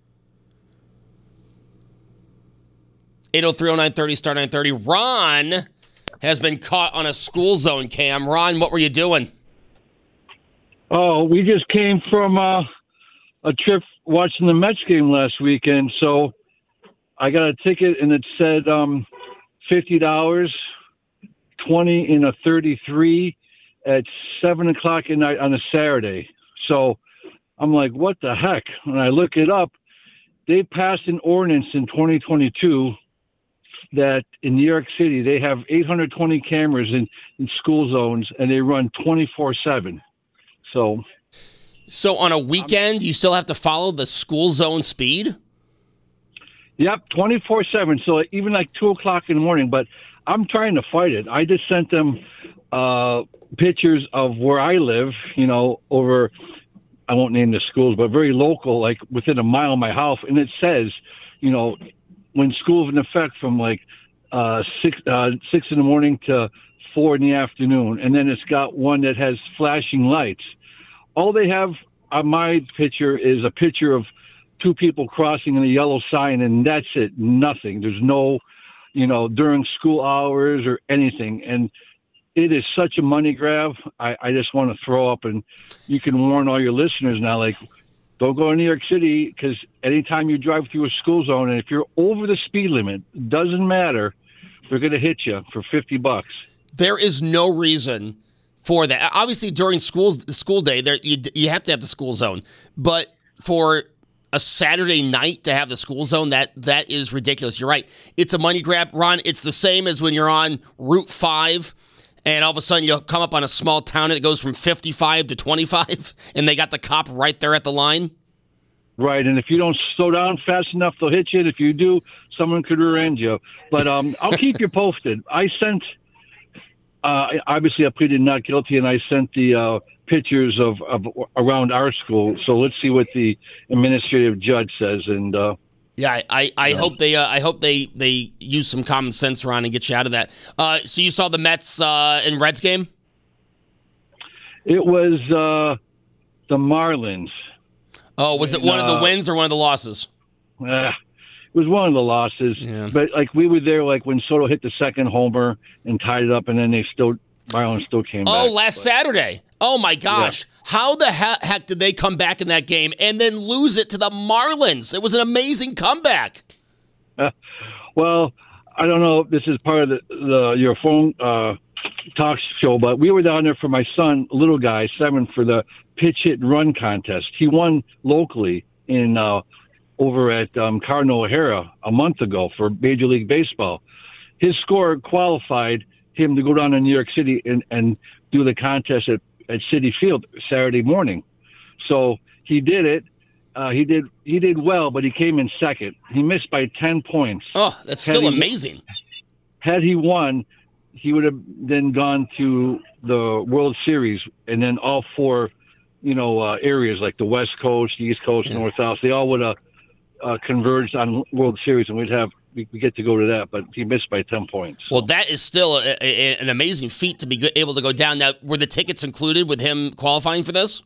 eight oh three oh nine thirty, star nine thirty. Ron has been caught on a school zone cam. Ron, what were you doing? Oh, we just came from uh, a trip watching the Mets game last weekend. So I got a ticket and it said um, fifty dollars, twenty in a thirty-three at seven o'clock at night on a Saturday. So I'm like, what the heck? When I look it up, they passed an ordinance in twenty twenty-two that in New York City, they have eight hundred twenty cameras in, in school zones and they run twenty-four seven. So, so on a weekend, you still have to follow the school zone speed? Yep, twenty-four seven. So even like two o'clock in the morning, but I'm trying to fight it. I just sent them uh, pictures of where I live, you know, over, I won't name the schools, but very local, like within a mile of my house. And it says, you know, when school's in effect from like uh, six, uh, six in the morning to four in the afternoon. And then it's got one that has flashing lights. All they have on my picture is a picture of two people crossing in a yellow sign, and that's it. Nothing. There's no, you know, during school hours or anything. And it is such a money grab. I, I just want to throw up, and you can warn all your listeners now, like, don't go to New York City, because anytime you drive through a school zone, and if you're over the speed limit, doesn't matter, they're going to hit you for fifty bucks. There is no reason for that. Obviously, during school school day, there you, you have to have the school zone. But for a Saturday night to have the school zone, that that is ridiculous. You're right. It's a money grab, Ron. It's the same as when you're on Route five, and all of a sudden you'll come up on a small town and it goes from fifty-five to twenty-five, and they got the cop right there at the line. Right, and if you don't slow down fast enough, they'll hit you. And if you do, someone could rear-end you. But um, I'll keep you posted. I sent, uh, obviously I pleaded not guilty, and I sent the uh, pictures of, of around our school. So let's see what the administrative judge says. And uh, yeah, I, I, I hope they uh, I hope they, they use some common sense, Ron, and get you out of that. Uh, so you saw the Mets uh, and Reds game? It was uh, the Marlins. Oh, was it one uh, of the wins or one of the losses? Uh, it was one of the losses. Yeah. But, like, we were there, like, when Soto hit the second homer and tied it up, and then they still, Marlins still came oh, back. Oh, last but, Saturday. Oh, my gosh. Yeah. How the heck, heck did they come back in that game and then lose it to the Marlins? It was an amazing comeback. Uh, well, I don't know if this is part of the, the your phone uh, talk show, but we were down there for my son, little guy, seven, for the pitch hit and run contest. He won locally in uh, over at um, Cardinal O'Hara a month ago for Major League Baseball. His score qualified him to go down to New York City and, and do the contest at, at Citi Field Saturday morning. So he did it. Uh, he did he did well, but he came in second. He missed by ten points. Oh, that's still had he, amazing. Had he won, he would have then gone to the World Series, and then all four you know, uh, areas like the West Coast, the East Coast, yeah. North, South, they all would have uh, converged on World Series, and we'd have we, we get to go to that, but he missed by ten points. So. Well, that is still a, a, an amazing feat to be good, able to go down. Now, were the tickets included with him qualifying for this?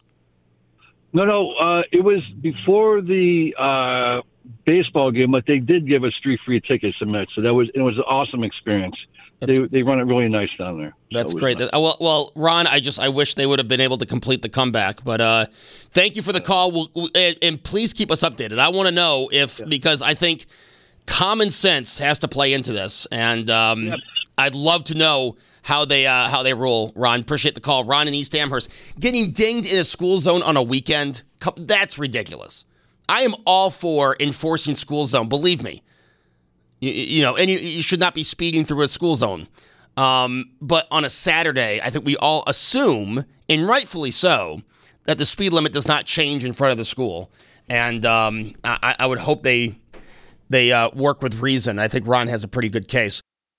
No, no, uh, it was before the uh, baseball game, but they did give us three free tickets to Mets, so that was it was an awesome experience. They, they run it really nice down there. That's so great. Nice. Well, well, Ron, I just I wish they would have been able to complete the comeback. But uh, thank you for the call. We'll, and, and please keep us updated. I want to know if yeah. because I think common sense has to play into this, and um, yep. I'd love to know how they uh, how they rule. Ron, appreciate the call. Ron in East Amherst getting dinged in a school zone on a weekend. That's ridiculous. I am all for enforcing school zone. Believe me. You, you know, and you, you should not be speeding through a school zone. Um, but on a Saturday, I think we all assume, and rightfully so, that the speed limit does not change in front of the school. And um, I, I would hope they they uh, work with reason. I think Ron has a pretty good case.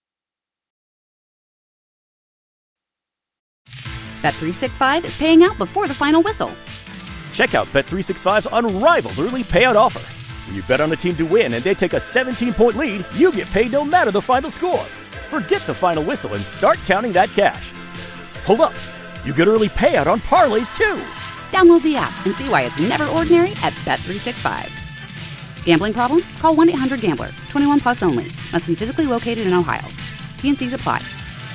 Bet three sixty-five is paying out before the final whistle. Check out Bet three sixty-five's unrivaled early payout offer. When you bet on a team to win and they take a seventeen-point lead, you get paid no matter the final score. Forget the final whistle and start counting that cash. Hold up. You get early payout on parlays, too. Download the app and see why it's never ordinary at Bet three sixty-five. Gambling problem? Call one eight hundred gambler. twenty-one plus only. Must be physically located in Ohio. T N Cs apply.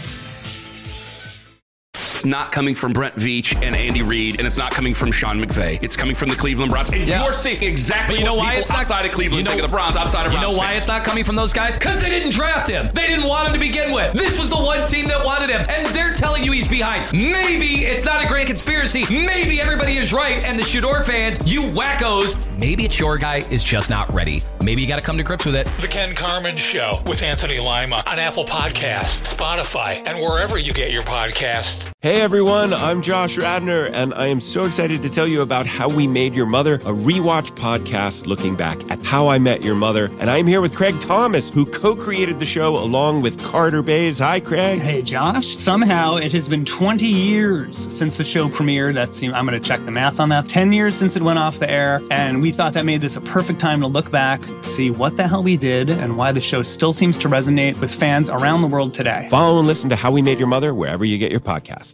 It's not coming from Brent Veach and Andy Reid, and it's not coming from Sean McVay. It's coming from the Cleveland Browns. And yeah. you're seeing exactly but you know what why people it's not, outside of Cleveland you know, think of the Browns, outside of You Browns know why fans. it's not coming from those guys? Because they didn't draft him. They didn't want him to begin with. This was the one team that wanted him, and they're telling you he's behind. Maybe it's not a great conspiracy. Maybe everybody is right, and the Shador fans, you wackos, maybe it's your guy is just not ready. Maybe you got to come to grips with it. The Ken Carman Show with Anthony Lima on Apple Podcasts, Spotify, and wherever you get your podcasts. Hey everyone, I'm Josh Radner, and I am so excited to tell you about How We Made Your Mother, a rewatch podcast looking back at How I Met Your Mother. And I'm here with Craig Thomas, who co-created the show along with Carter Bays. Hi, Craig. Hey, Josh. Somehow it has been twenty years since the show premiered. That's, I'm going to check the math on that. ten years since it went off the air, and we thought that made this a perfect time to look back, see what the hell we did, and why the show still seems to resonate with fans around the world today. Follow and listen to How We Made Your Mother wherever you get your podcasts.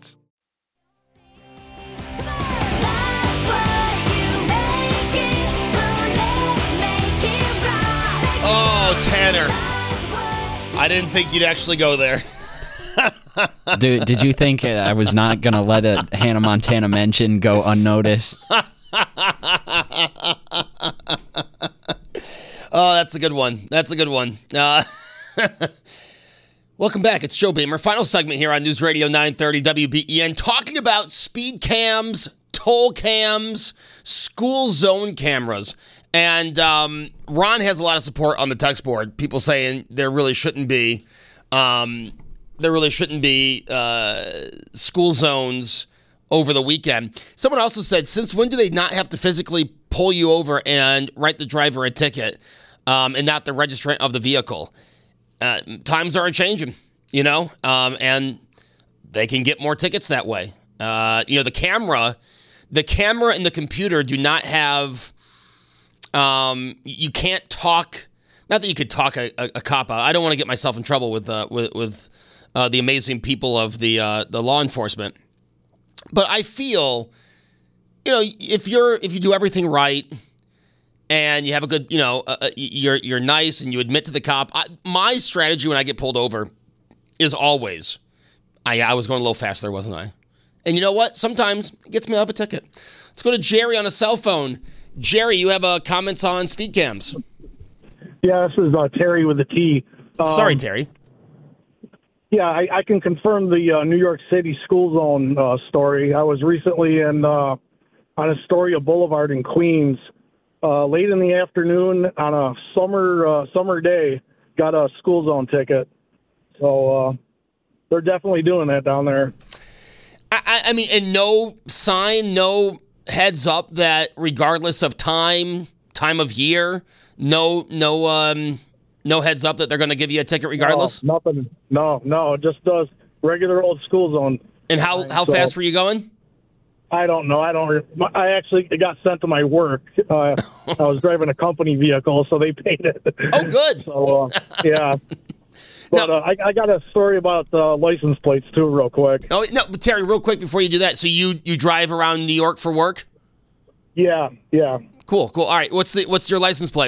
Oh, Tanner. I didn't think you'd actually go there. Dude, did you think I was not going to let a Hannah Montana mention go unnoticed? Oh, that's a good one. That's a good one. Uh, welcome back. It's Joe Beamer. Final segment here on News Radio nine thirty W B E N, talking about speed cams, toll cams, school zone cameras. And um, Ron has a lot of support on the text board. People saying there really shouldn't be, um, there really shouldn't be uh, school zones over the weekend. Someone also said, since when do they not have to physically pull you over and write the driver a ticket? Um, and not the registrant of the vehicle. Uh, times are changing, you know, um, and they can get more tickets that way. Uh, you know, the camera, the camera and the computer do not have. Um, you can't talk. Not that you could talk a, a, a cop out. I don't want to get myself in trouble with uh, with, with uh, the amazing people of the uh, the law enforcement. But I feel, you know, if you're if you do everything right. And you have a good, you know, uh, you're you're nice and you admit to the cop. I, my strategy when I get pulled over is always, I, I was going a little fast there, wasn't I? And you know what? Sometimes it gets me off a ticket. Let's go to Jerry on a cell phone. Jerry, you have uh, comments on speed cams. Yeah, this is uh, Terry with a T. Um, Sorry, Terry. Yeah, I, I can confirm the uh, New York City school zone uh, story. I was recently in uh, on Astoria Boulevard in Queens. Uh, late in the afternoon on a summer uh, summer day, got a school zone ticket. So uh, they're definitely doing that down there. I, I mean, and no sign, no heads up that regardless of time, time of year, no, no, um, no heads up that they're going to give you a ticket regardless. No, nothing. No, no, it just does regular old school zone. And how how so, fast were you going? I don't know. I don't. I actually got sent to my work. Uh, I was driving a company vehicle, so they paid it. Oh, good. So, uh, yeah. But uh, I, I got a story about uh, license plates, too, real quick. Oh, no, but Terry, real quick before you do that. So you, you drive around New York for work? Yeah, yeah. Cool, cool. All right, what's the what's your license plate?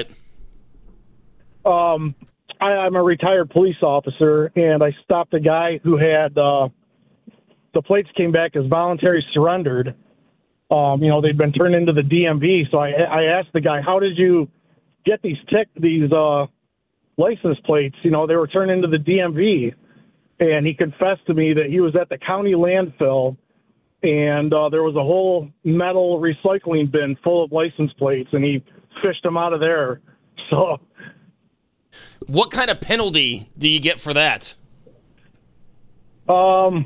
Um, I, I'm a retired police officer, and I stopped a guy who had... Uh, the plates came back as voluntary surrendered. Um, you know, they'd been turned into the D M V. So I, I asked the guy, how did you get these tick, these uh, license plates? You know, they were turned into the D M V. And he confessed to me that he was at the county landfill, and uh, there was a whole metal recycling bin full of license plates, and he fished them out of there. So, what kind of penalty do you get for that? Um...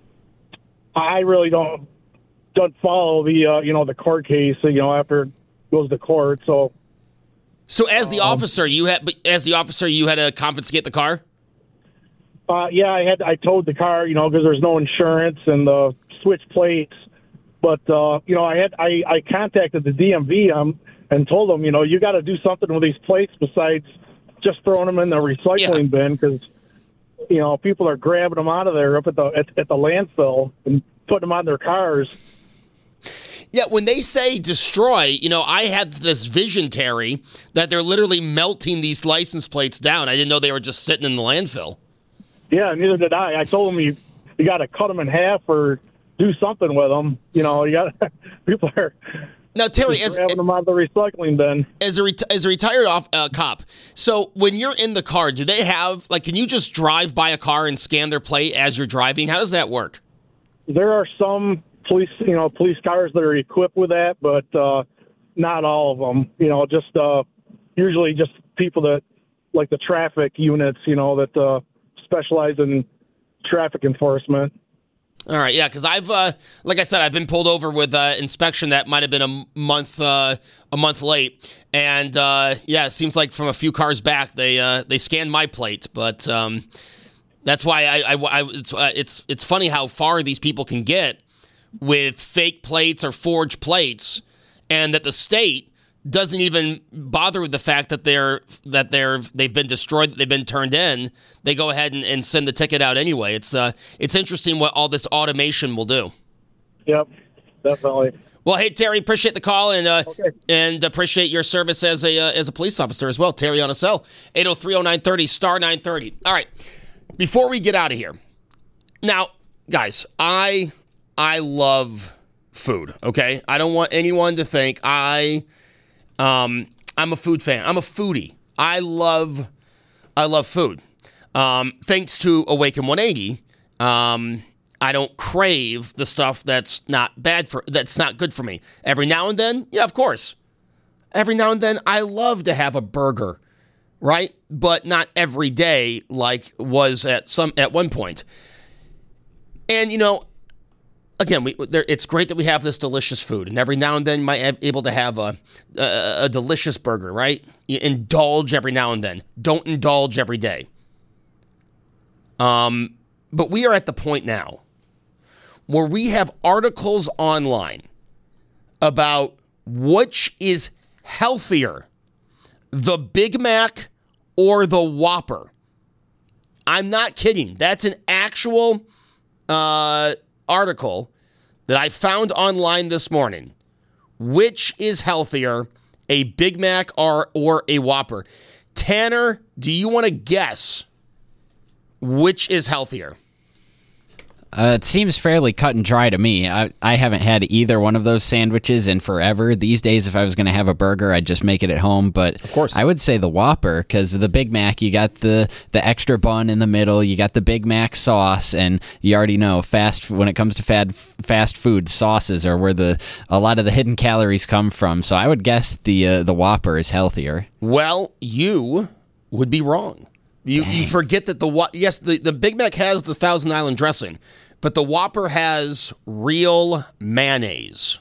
I really don't don't follow the uh, you know the court case you know after it goes to court. So, so as the um, officer, you had as the officer you had to confiscate the car. Uh, yeah, I had I towed the car, you know, because there's no insurance and the switch plates. But uh, you know, I had I, I contacted the D M V um, and told them, you know, you got to do something with these plates besides just throwing them in the recycling yeah. bin, because you know, people are grabbing them out of there up at the at, at the landfill and putting them on their cars. Yeah, when they say destroy, you know, I had this vision, Terry, that they're literally melting these license plates down. I didn't know they were just sitting in the landfill. Yeah, neither did I. I told them you you got to cut them in half or do something with them. You know, you got people are. Now, Terry, as grabbing them out of the recycling bin. As a reti- as a retired off uh, cop, so when you're in the car, do they have like? Can you just drive by a car and scan their plate as you're driving? How does that work? There are some police, you know, police cars that are equipped with that, but uh, not all of them. You know, just uh, usually just people that like the traffic units, you know, that uh, specialize in traffic enforcement. All right, yeah, because I've, uh, like I said, I've been pulled over with uh, inspection that might have been a month, uh, a month late, and uh, yeah, it seems like from a few cars back they uh, they scanned my plate, but um, that's why I, I, I it's uh, it's it's funny how far these people can get with fake plates or forged plates, and that the state doesn't even bother with the fact that they're that they're they've been destroyed, that they've been turned in. They go ahead and, and send the ticket out anyway. It's uh it's interesting what all this automation will do. Yep, definitely. Well, hey Terry, appreciate the call and uh, okay. and appreciate your service as a uh, as a police officer as well. Terry on a cell, eight oh three oh nine thirty star nine thirty. All right, before we get out of here, now, guys, I I love food, okay? I don't want anyone to think I um I'm a food fan. I'm a foodie. I love I love food. Um, thanks to Awaken one eighty, um, I don't crave the stuff that's not bad for that's not good for me. Every now and then, yeah, of course. Every now and then, I love to have a burger, right? But not every day, like was at some at one point. And you know, again, we there, it's great that we have this delicious food, and every now and then, you might be able to have a, a a delicious burger, right? You indulge every now and then. Don't indulge every day. Um, but we are at the point now where we have articles online about which is healthier, the Big Mac or the Whopper. I'm not kidding. That's an actual uh, article that I found online this morning. Which is healthier, a Big Mac or, or a Whopper? Tanner, do you want to guess which is healthier? Uh, it seems fairly cut and dry to me. I, I haven't had either one of those sandwiches in forever. These days, if I was going to have a burger, I'd just make it at home. But of course, I would say the Whopper, because the Big Mac, you got the, the extra bun in the middle, you got the Big Mac sauce, and you already know fast when it comes to fad, fast food, sauces are where the a lot of the hidden calories come from. So I would guess the uh, the Whopper is healthier. Well, you would be wrong. You you forget that the yes the, the Big Mac has the Thousand Island dressing, but the Whopper has real mayonnaise.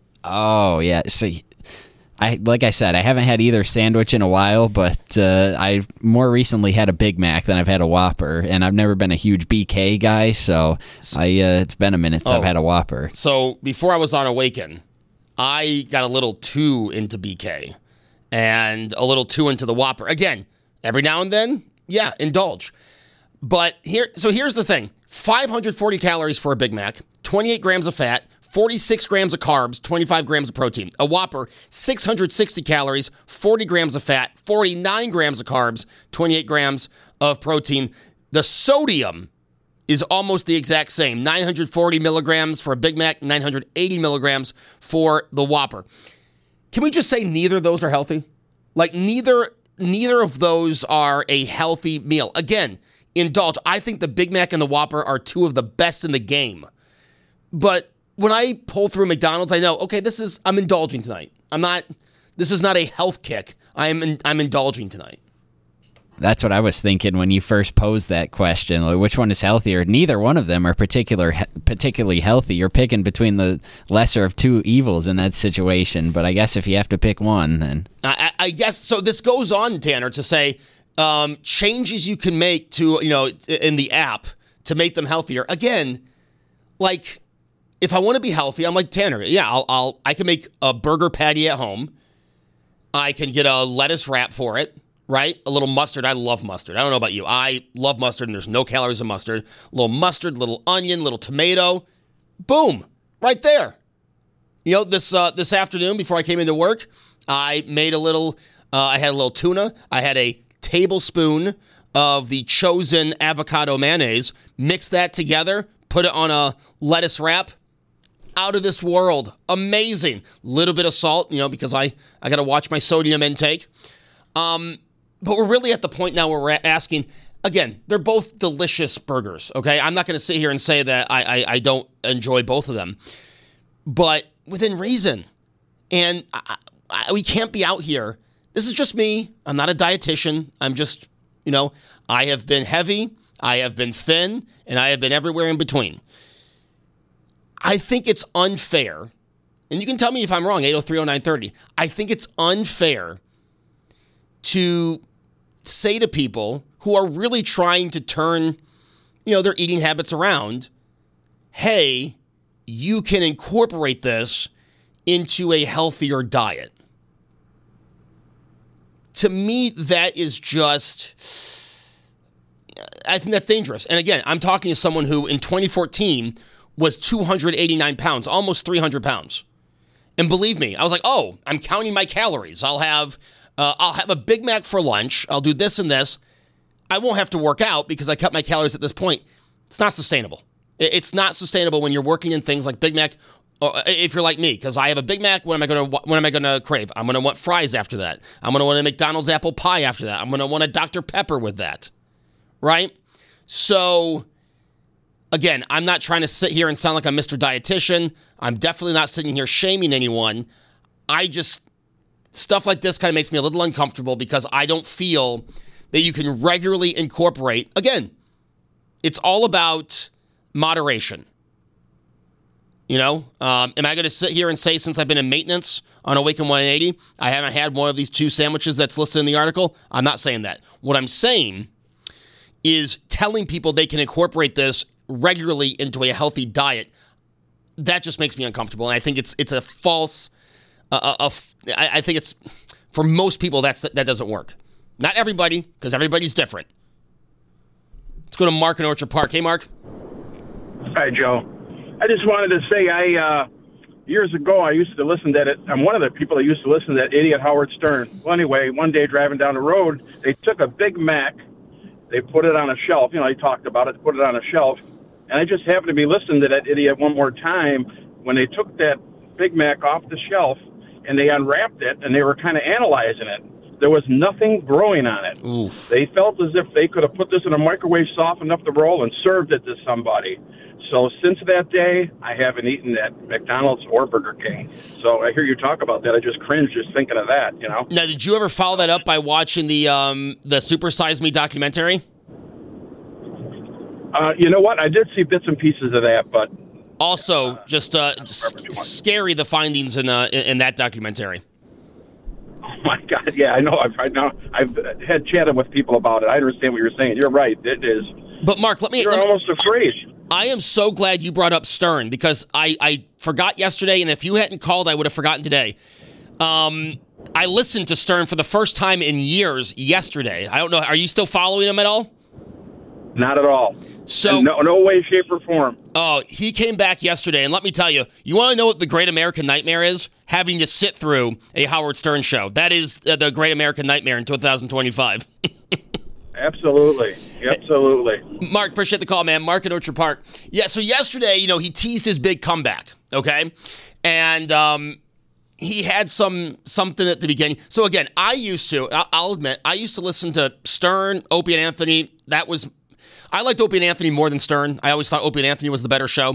Oh yeah, see, I like I said, I haven't had either sandwich in a while, but uh, I more recently had a Big Mac than I've had a Whopper, and I've never been a huge B K guy, so I uh, it's been a minute since oh, I've had a Whopper. So before I was on Awaken, I got a little too into B K and a little too into the Whopper. Again, every now and then. Yeah, indulge. But here, so here's the thing. five hundred forty calories for a Big Mac, twenty-eight grams of fat, forty-six grams of carbs, twenty-five grams of protein. A Whopper, six hundred sixty calories, forty grams of fat, forty-nine grams of carbs, twenty-eight grams of protein. The sodium is almost the exact same. nine hundred forty milligrams for a Big Mac, nine hundred eighty milligrams for the Whopper. Can we just say neither of those are healthy? Like neither... Neither of those are a healthy meal. Again, indulge. I think the Big Mac and the Whopper are two of the best in the game. But when I pull through McDonald's, I know, okay, this is, I'm indulging tonight. I'm not, this is not a health kick. I'm, in, I'm indulging tonight. That's what I was thinking when you first posed that question. Like, which one is healthier? Neither one of them are particular, particularly healthy. You're picking between the lesser of two evils in that situation. But I guess if you have to pick one, then... I, I guess, so this goes on, Tanner, to say um, changes you can make to, you know, in the app to make them healthier. Again, like, if I want to be healthy, I'm like, Tanner, yeah, I'll, I'll I can make a burger patty at home. I can get a lettuce wrap for it. Right? A little mustard. I love mustard. I don't know about you. I love mustard, and there's no calories in mustard. A little mustard, little onion, little tomato. Boom. Right there. You know, this uh, this afternoon before I came into work, I made a little, uh, I had a little tuna. I had a tablespoon of the Chosen avocado mayonnaise. Mix that together. Put it on a lettuce wrap. Out of this world. Amazing. Little bit of salt, you know, because I, I got to watch my sodium intake. Um... But we're really at the point now where we're asking, again, they're both delicious burgers, okay? I'm not going to sit here and say that I, I, I don't enjoy both of them, but within reason. And I, I, we can't be out here. This is just me. I'm not a dietitian. I'm just, you know, I have been heavy, I have been thin, and I have been everywhere in between. I think it's unfair, and you can tell me if I'm wrong, eight oh three oh nine thirty. I think it's unfair to say to people who are really trying to turn, you know, their eating habits around, hey, you can incorporate this into a healthier diet. To me, that is just, I think that's dangerous. And again, I'm talking to someone who in twenty fourteen was two hundred eighty-nine pounds, almost three hundred pounds. And believe me, I was like, oh, I'm counting my calories. I'll have Uh, I'll have a Big Mac for lunch. I'll do this and this. I won't have to work out because I cut my calories at this point. It's not sustainable. It's not sustainable when you're working in things like Big Mac. Or if you're like me, because I have a Big Mac, what am I going to what am I going to crave? I'm going to want fries after that. I'm going to want a McDonald's apple pie after that. I'm going to want a Doctor Pepper with that, right? So, again, I'm not trying to sit here and sound like I'm Mister Dietitian. I'm definitely not sitting here shaming anyone. I just, stuff like this kind of makes me a little uncomfortable because I don't feel that you can regularly incorporate. Again, it's all about moderation. You know, um, am I going to sit here and say since I've been in maintenance on Awaken one eighty, I haven't had one of these two sandwiches that's listed in the article? I'm not saying that. What I'm saying is telling people they can incorporate this regularly into a healthy diet. That just makes me uncomfortable, and I think it's it's a false. Uh, a, a, I think it's for most people that's that doesn't work. Not everybody, because everybody's different. Let's go to Mark in Orchard Park. Hey, Mark. Hi, Joe. I just wanted to say, I uh, years ago, I used to listen to it. I'm one of the people that used to listen to that idiot Howard Stern. Well, anyway, one day driving down the road, they took a Big Mac, they put it on a shelf. You know, he talked about it, put it on a shelf. And I just happened to be listening to that idiot one more time when they took that Big Mac off the shelf and they unwrapped it and they were kind of analyzing it. There was nothing growing on it. Oof. They felt as if they could have put this in a microwave, softened up the roll, and served it to somebody. So since that day, I haven't eaten at McDonald's or Burger King. So I hear you talk about that. I just cringe just thinking of that, you know? Now, did you ever follow that up by watching the um, the Super Size Me documentary? Uh, you know what? I did see bits and pieces of that, but... Also, just, uh, just scary, the findings in, uh, in, in that documentary. Oh, my God. Yeah, I know. I've, I know. I've had chatted with people about it. I understand what you're saying. You're right. It is. But, Mark, let me... You're let me, almost afraid. I am so glad you brought up Stern because I, I forgot yesterday, and if you hadn't called, I would have forgotten today. Um, I listened to Stern for the first time in years yesterday. I don't know. Are you still following him at all? Not at all. So in no, no way, shape, or form. Oh, he came back yesterday, and let me tell you, you want to know what the Great American Nightmare is? Having to sit through a Howard Stern show. That is uh, the Great American Nightmare in two thousand twenty-five. Absolutely. Absolutely. Mark, appreciate the call, man. Mark in Orchard Park. Yeah, so yesterday, you know, he teased his big comeback, okay? And um, he had some something at the beginning. So, again, I used to, I'll admit, I used to listen to Stern, Opie and Anthony. That was, I liked Opie and Anthony more than Stern. I always thought Opie and Anthony was the better show.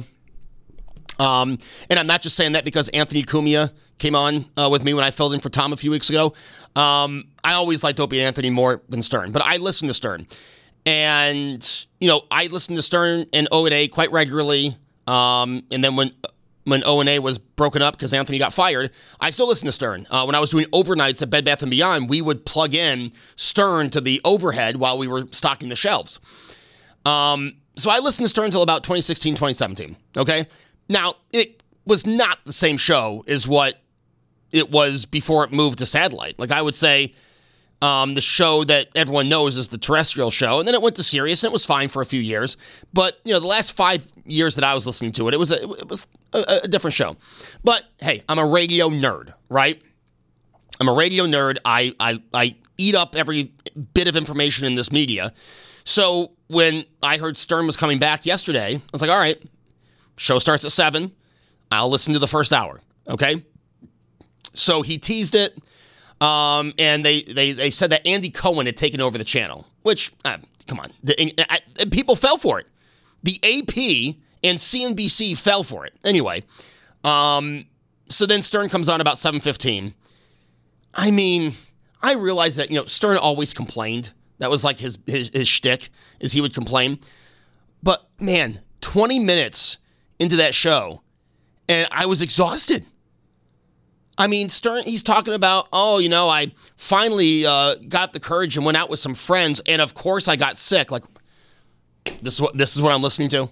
Um, and I'm not just saying that because Anthony Cumia came on uh, with me when I filled in for Tom a few weeks ago. Um, I always liked Opie and Anthony more than Stern, but I listened to Stern. And, you know, I listened to Stern and O and A quite regularly. Um, and then when when O and A was broken up because Anthony got fired, I still listened to Stern. Uh, when I was doing overnights at Bed Bath and Beyond, we would plug in Stern to the overhead while we were stocking the shelves. Um, so I listened to Stern until about twenty sixteen, twenty seventeen, okay? Now, it was not the same show as what it was before it moved to satellite. Like, I would say um, the show that everyone knows is the terrestrial show, and then it went to Sirius, and it was fine for a few years. But, you know, the last five years that I was listening to it, it was a, it was a, a different show. But, hey, I'm a radio nerd, right? I'm a radio nerd. I, I, I eat up every bit of information in this media. So when I heard Stern was coming back yesterday, I was like, all right, show starts at seven. I'll listen to the first hour, okay? So he teased it, um, and they, they they said that Andy Cohen had taken over the channel, which, uh, come on, the, uh, uh, people fell for it. The A P and C N B C fell for it. Anyway, um, so then Stern comes on about seven fifteen. I mean, I realize that, you know, Stern always complained. That was like his, his, his shtick, is he would complain. But, man, twenty minutes into that show, and I was exhausted. I mean, Stern, he's talking about, oh, you know, I finally uh, got the courage and went out with some friends, and of course I got sick. Like, this is what this is what I'm listening to.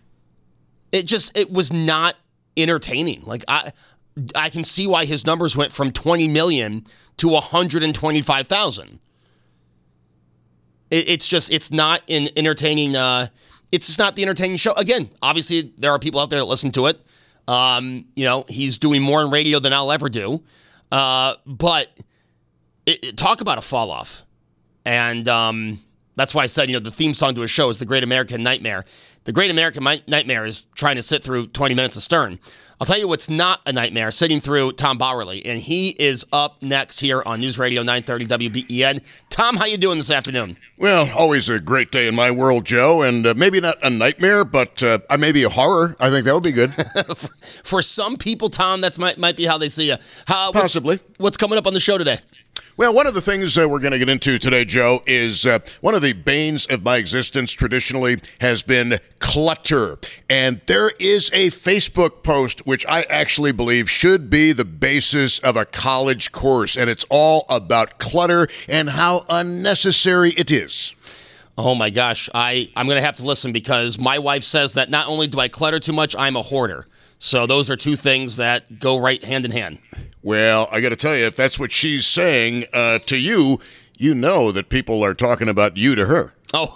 It just, it was not entertaining. Like, I I can see why his numbers went from twenty million to one hundred twenty-five thousand. It, it's just, it's not an entertaining, uh, it's just not the entertaining show. Again, obviously, there are people out there that listen to it. Um, you know, he's doing more in radio than I'll ever do. Uh, but it, it, talk about a fall off. And um, That's why I said, you know, the theme song to a show is The Great American Nightmare. The Great American Nightmare is trying to sit through twenty minutes of Stern. I'll tell you what's not a nightmare, sitting through Tom Bowerly, and he is up next here on News Radio nine thirty W B E N. Tom, how you doing this afternoon? Well, always a great day in my world, Joe, and uh, maybe not a nightmare, but uh, maybe a horror. I think that would be good. For some people, Tom, that's might, might be how they see you. How, what's, Possibly. What's coming up on the show today? Well, one of the things uh, we're going to get into today, Joe, is uh, one of the banes of my existence traditionally has been clutter. And there is a Facebook post which I actually believe should be the basis of a college course. And it's all about clutter and how unnecessary it is. Oh, my gosh. I, I'm going to have to listen because my wife says that not only do I clutter too much, I'm a hoarder. So those are two things that go right hand in hand. Well, I got to tell you, if that's what she's saying uh, to you, you know that people are talking about you to her. Oh,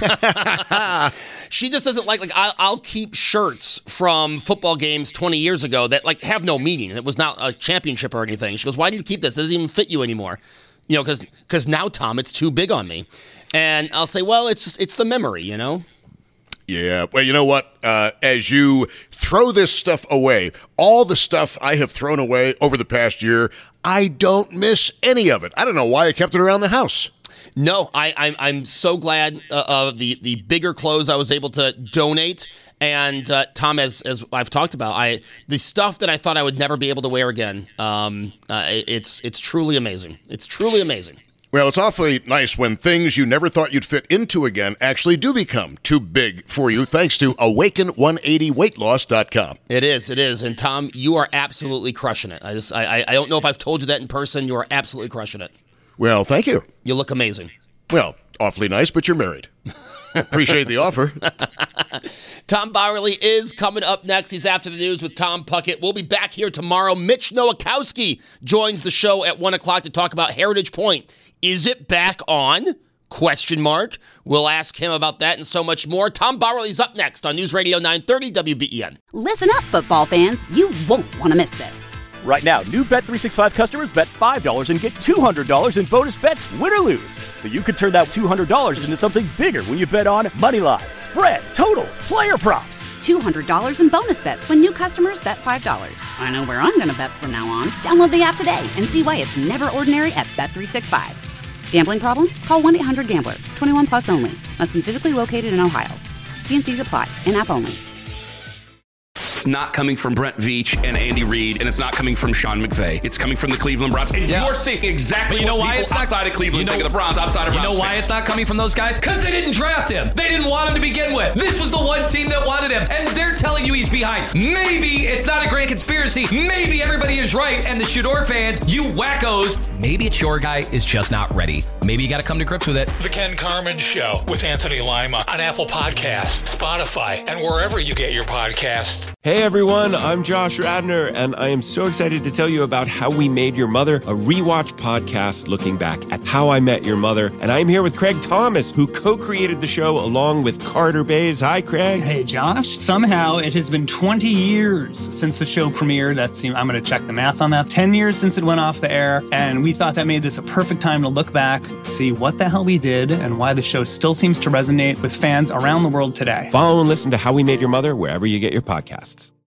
she just doesn't like, like, I'll, I'll keep shirts from football games twenty years ago that, like, have no meaning. It was not a championship or anything. She goes, why do you keep this? It doesn't even fit you anymore. You know, because because now, Tom, it's too big on me. And I'll say, well, it's it's the memory, you know? Yeah, well, you know what? Uh, as you throw this stuff away, all the stuff I have thrown away over the past year, I don't miss any of it. I don't know why I kept it around the house. No, I, I'm I'm so glad uh, of the the bigger clothes I was able to donate. And uh, Tom, as as I've talked about, I the stuff that I thought I would never be able to wear again. Um, uh, it's it's truly amazing. It's truly amazing. Well, it's awfully nice when things you never thought you'd fit into again actually do become too big for you, thanks to awaken one eighty weight loss dot com. It is, it is. And Tom, you are absolutely crushing it. I just, I, I don't know if I've told you that in person. You are absolutely crushing it. Well, thank you. You look amazing. Well, awfully nice, but you're married. Appreciate the offer. Tom Bowerly is coming up next. He's After the News with Tom Puckett. We'll be back here tomorrow. Mitch Nowakowski joins the show at one o'clock to talk about Heritage Point. Is it back on? Question mark. We'll ask him about that and so much more. Tom Bowerly's up next on News Radio nine thirty W B E N. Listen up, football fans. You won't want to miss this. Right now, new Bet three sixty-five customers bet five dollars and get two hundred dollars in bonus bets, win or lose. So you could turn that two hundred dollars into something bigger when you bet on money line, spread, totals, player props. two hundred dollars in bonus bets when new customers bet five dollars. I know where I'm going to bet from now on. Download the app today and see why it's never ordinary at Bet three sixty-five. Gambling problem? Call one eight hundred gambler. twenty-one plus only. Must be physically located in Ohio. T and C's apply. In-app only. It's not coming from Brent Veach and Andy Reid, and it's not coming from Sean McVay. It's coming from the Cleveland Browns. And yeah. you're seeing exactly but you know what why people it's not, outside of Cleveland you know, think of the Browns, outside of You Browns know why fans. it's not coming from those guys? Because they didn't draft him. They didn't want him to begin with. This was the one team that wanted him, and they're telling you he's behind. Maybe it's not a grand conspiracy. Maybe everybody is right, and the Shador fans, you wackos, maybe it's your guy is just not ready. Maybe you got to come to grips with it. The Ken Carman Show with Anthony Lima on Apple Podcasts, Spotify, and wherever you get your podcasts. Hey everyone, I'm Josh Radner, and I am so excited to tell you about How We Made Your Mother, a rewatch podcast looking back at How I Met Your Mother. And I'm here with Craig Thomas, who co-created the show along with Carter Bays. Hi, Craig. Hey, Josh. Somehow it has been twenty years since the show premiered. That's, I'm going to check the math on that. ten years since it went off the air, and we thought that made this a perfect time to look back, see what the hell we did, and why the show still seems to resonate with fans around the world today. Follow and listen to How We Made Your Mother wherever you get your podcasts.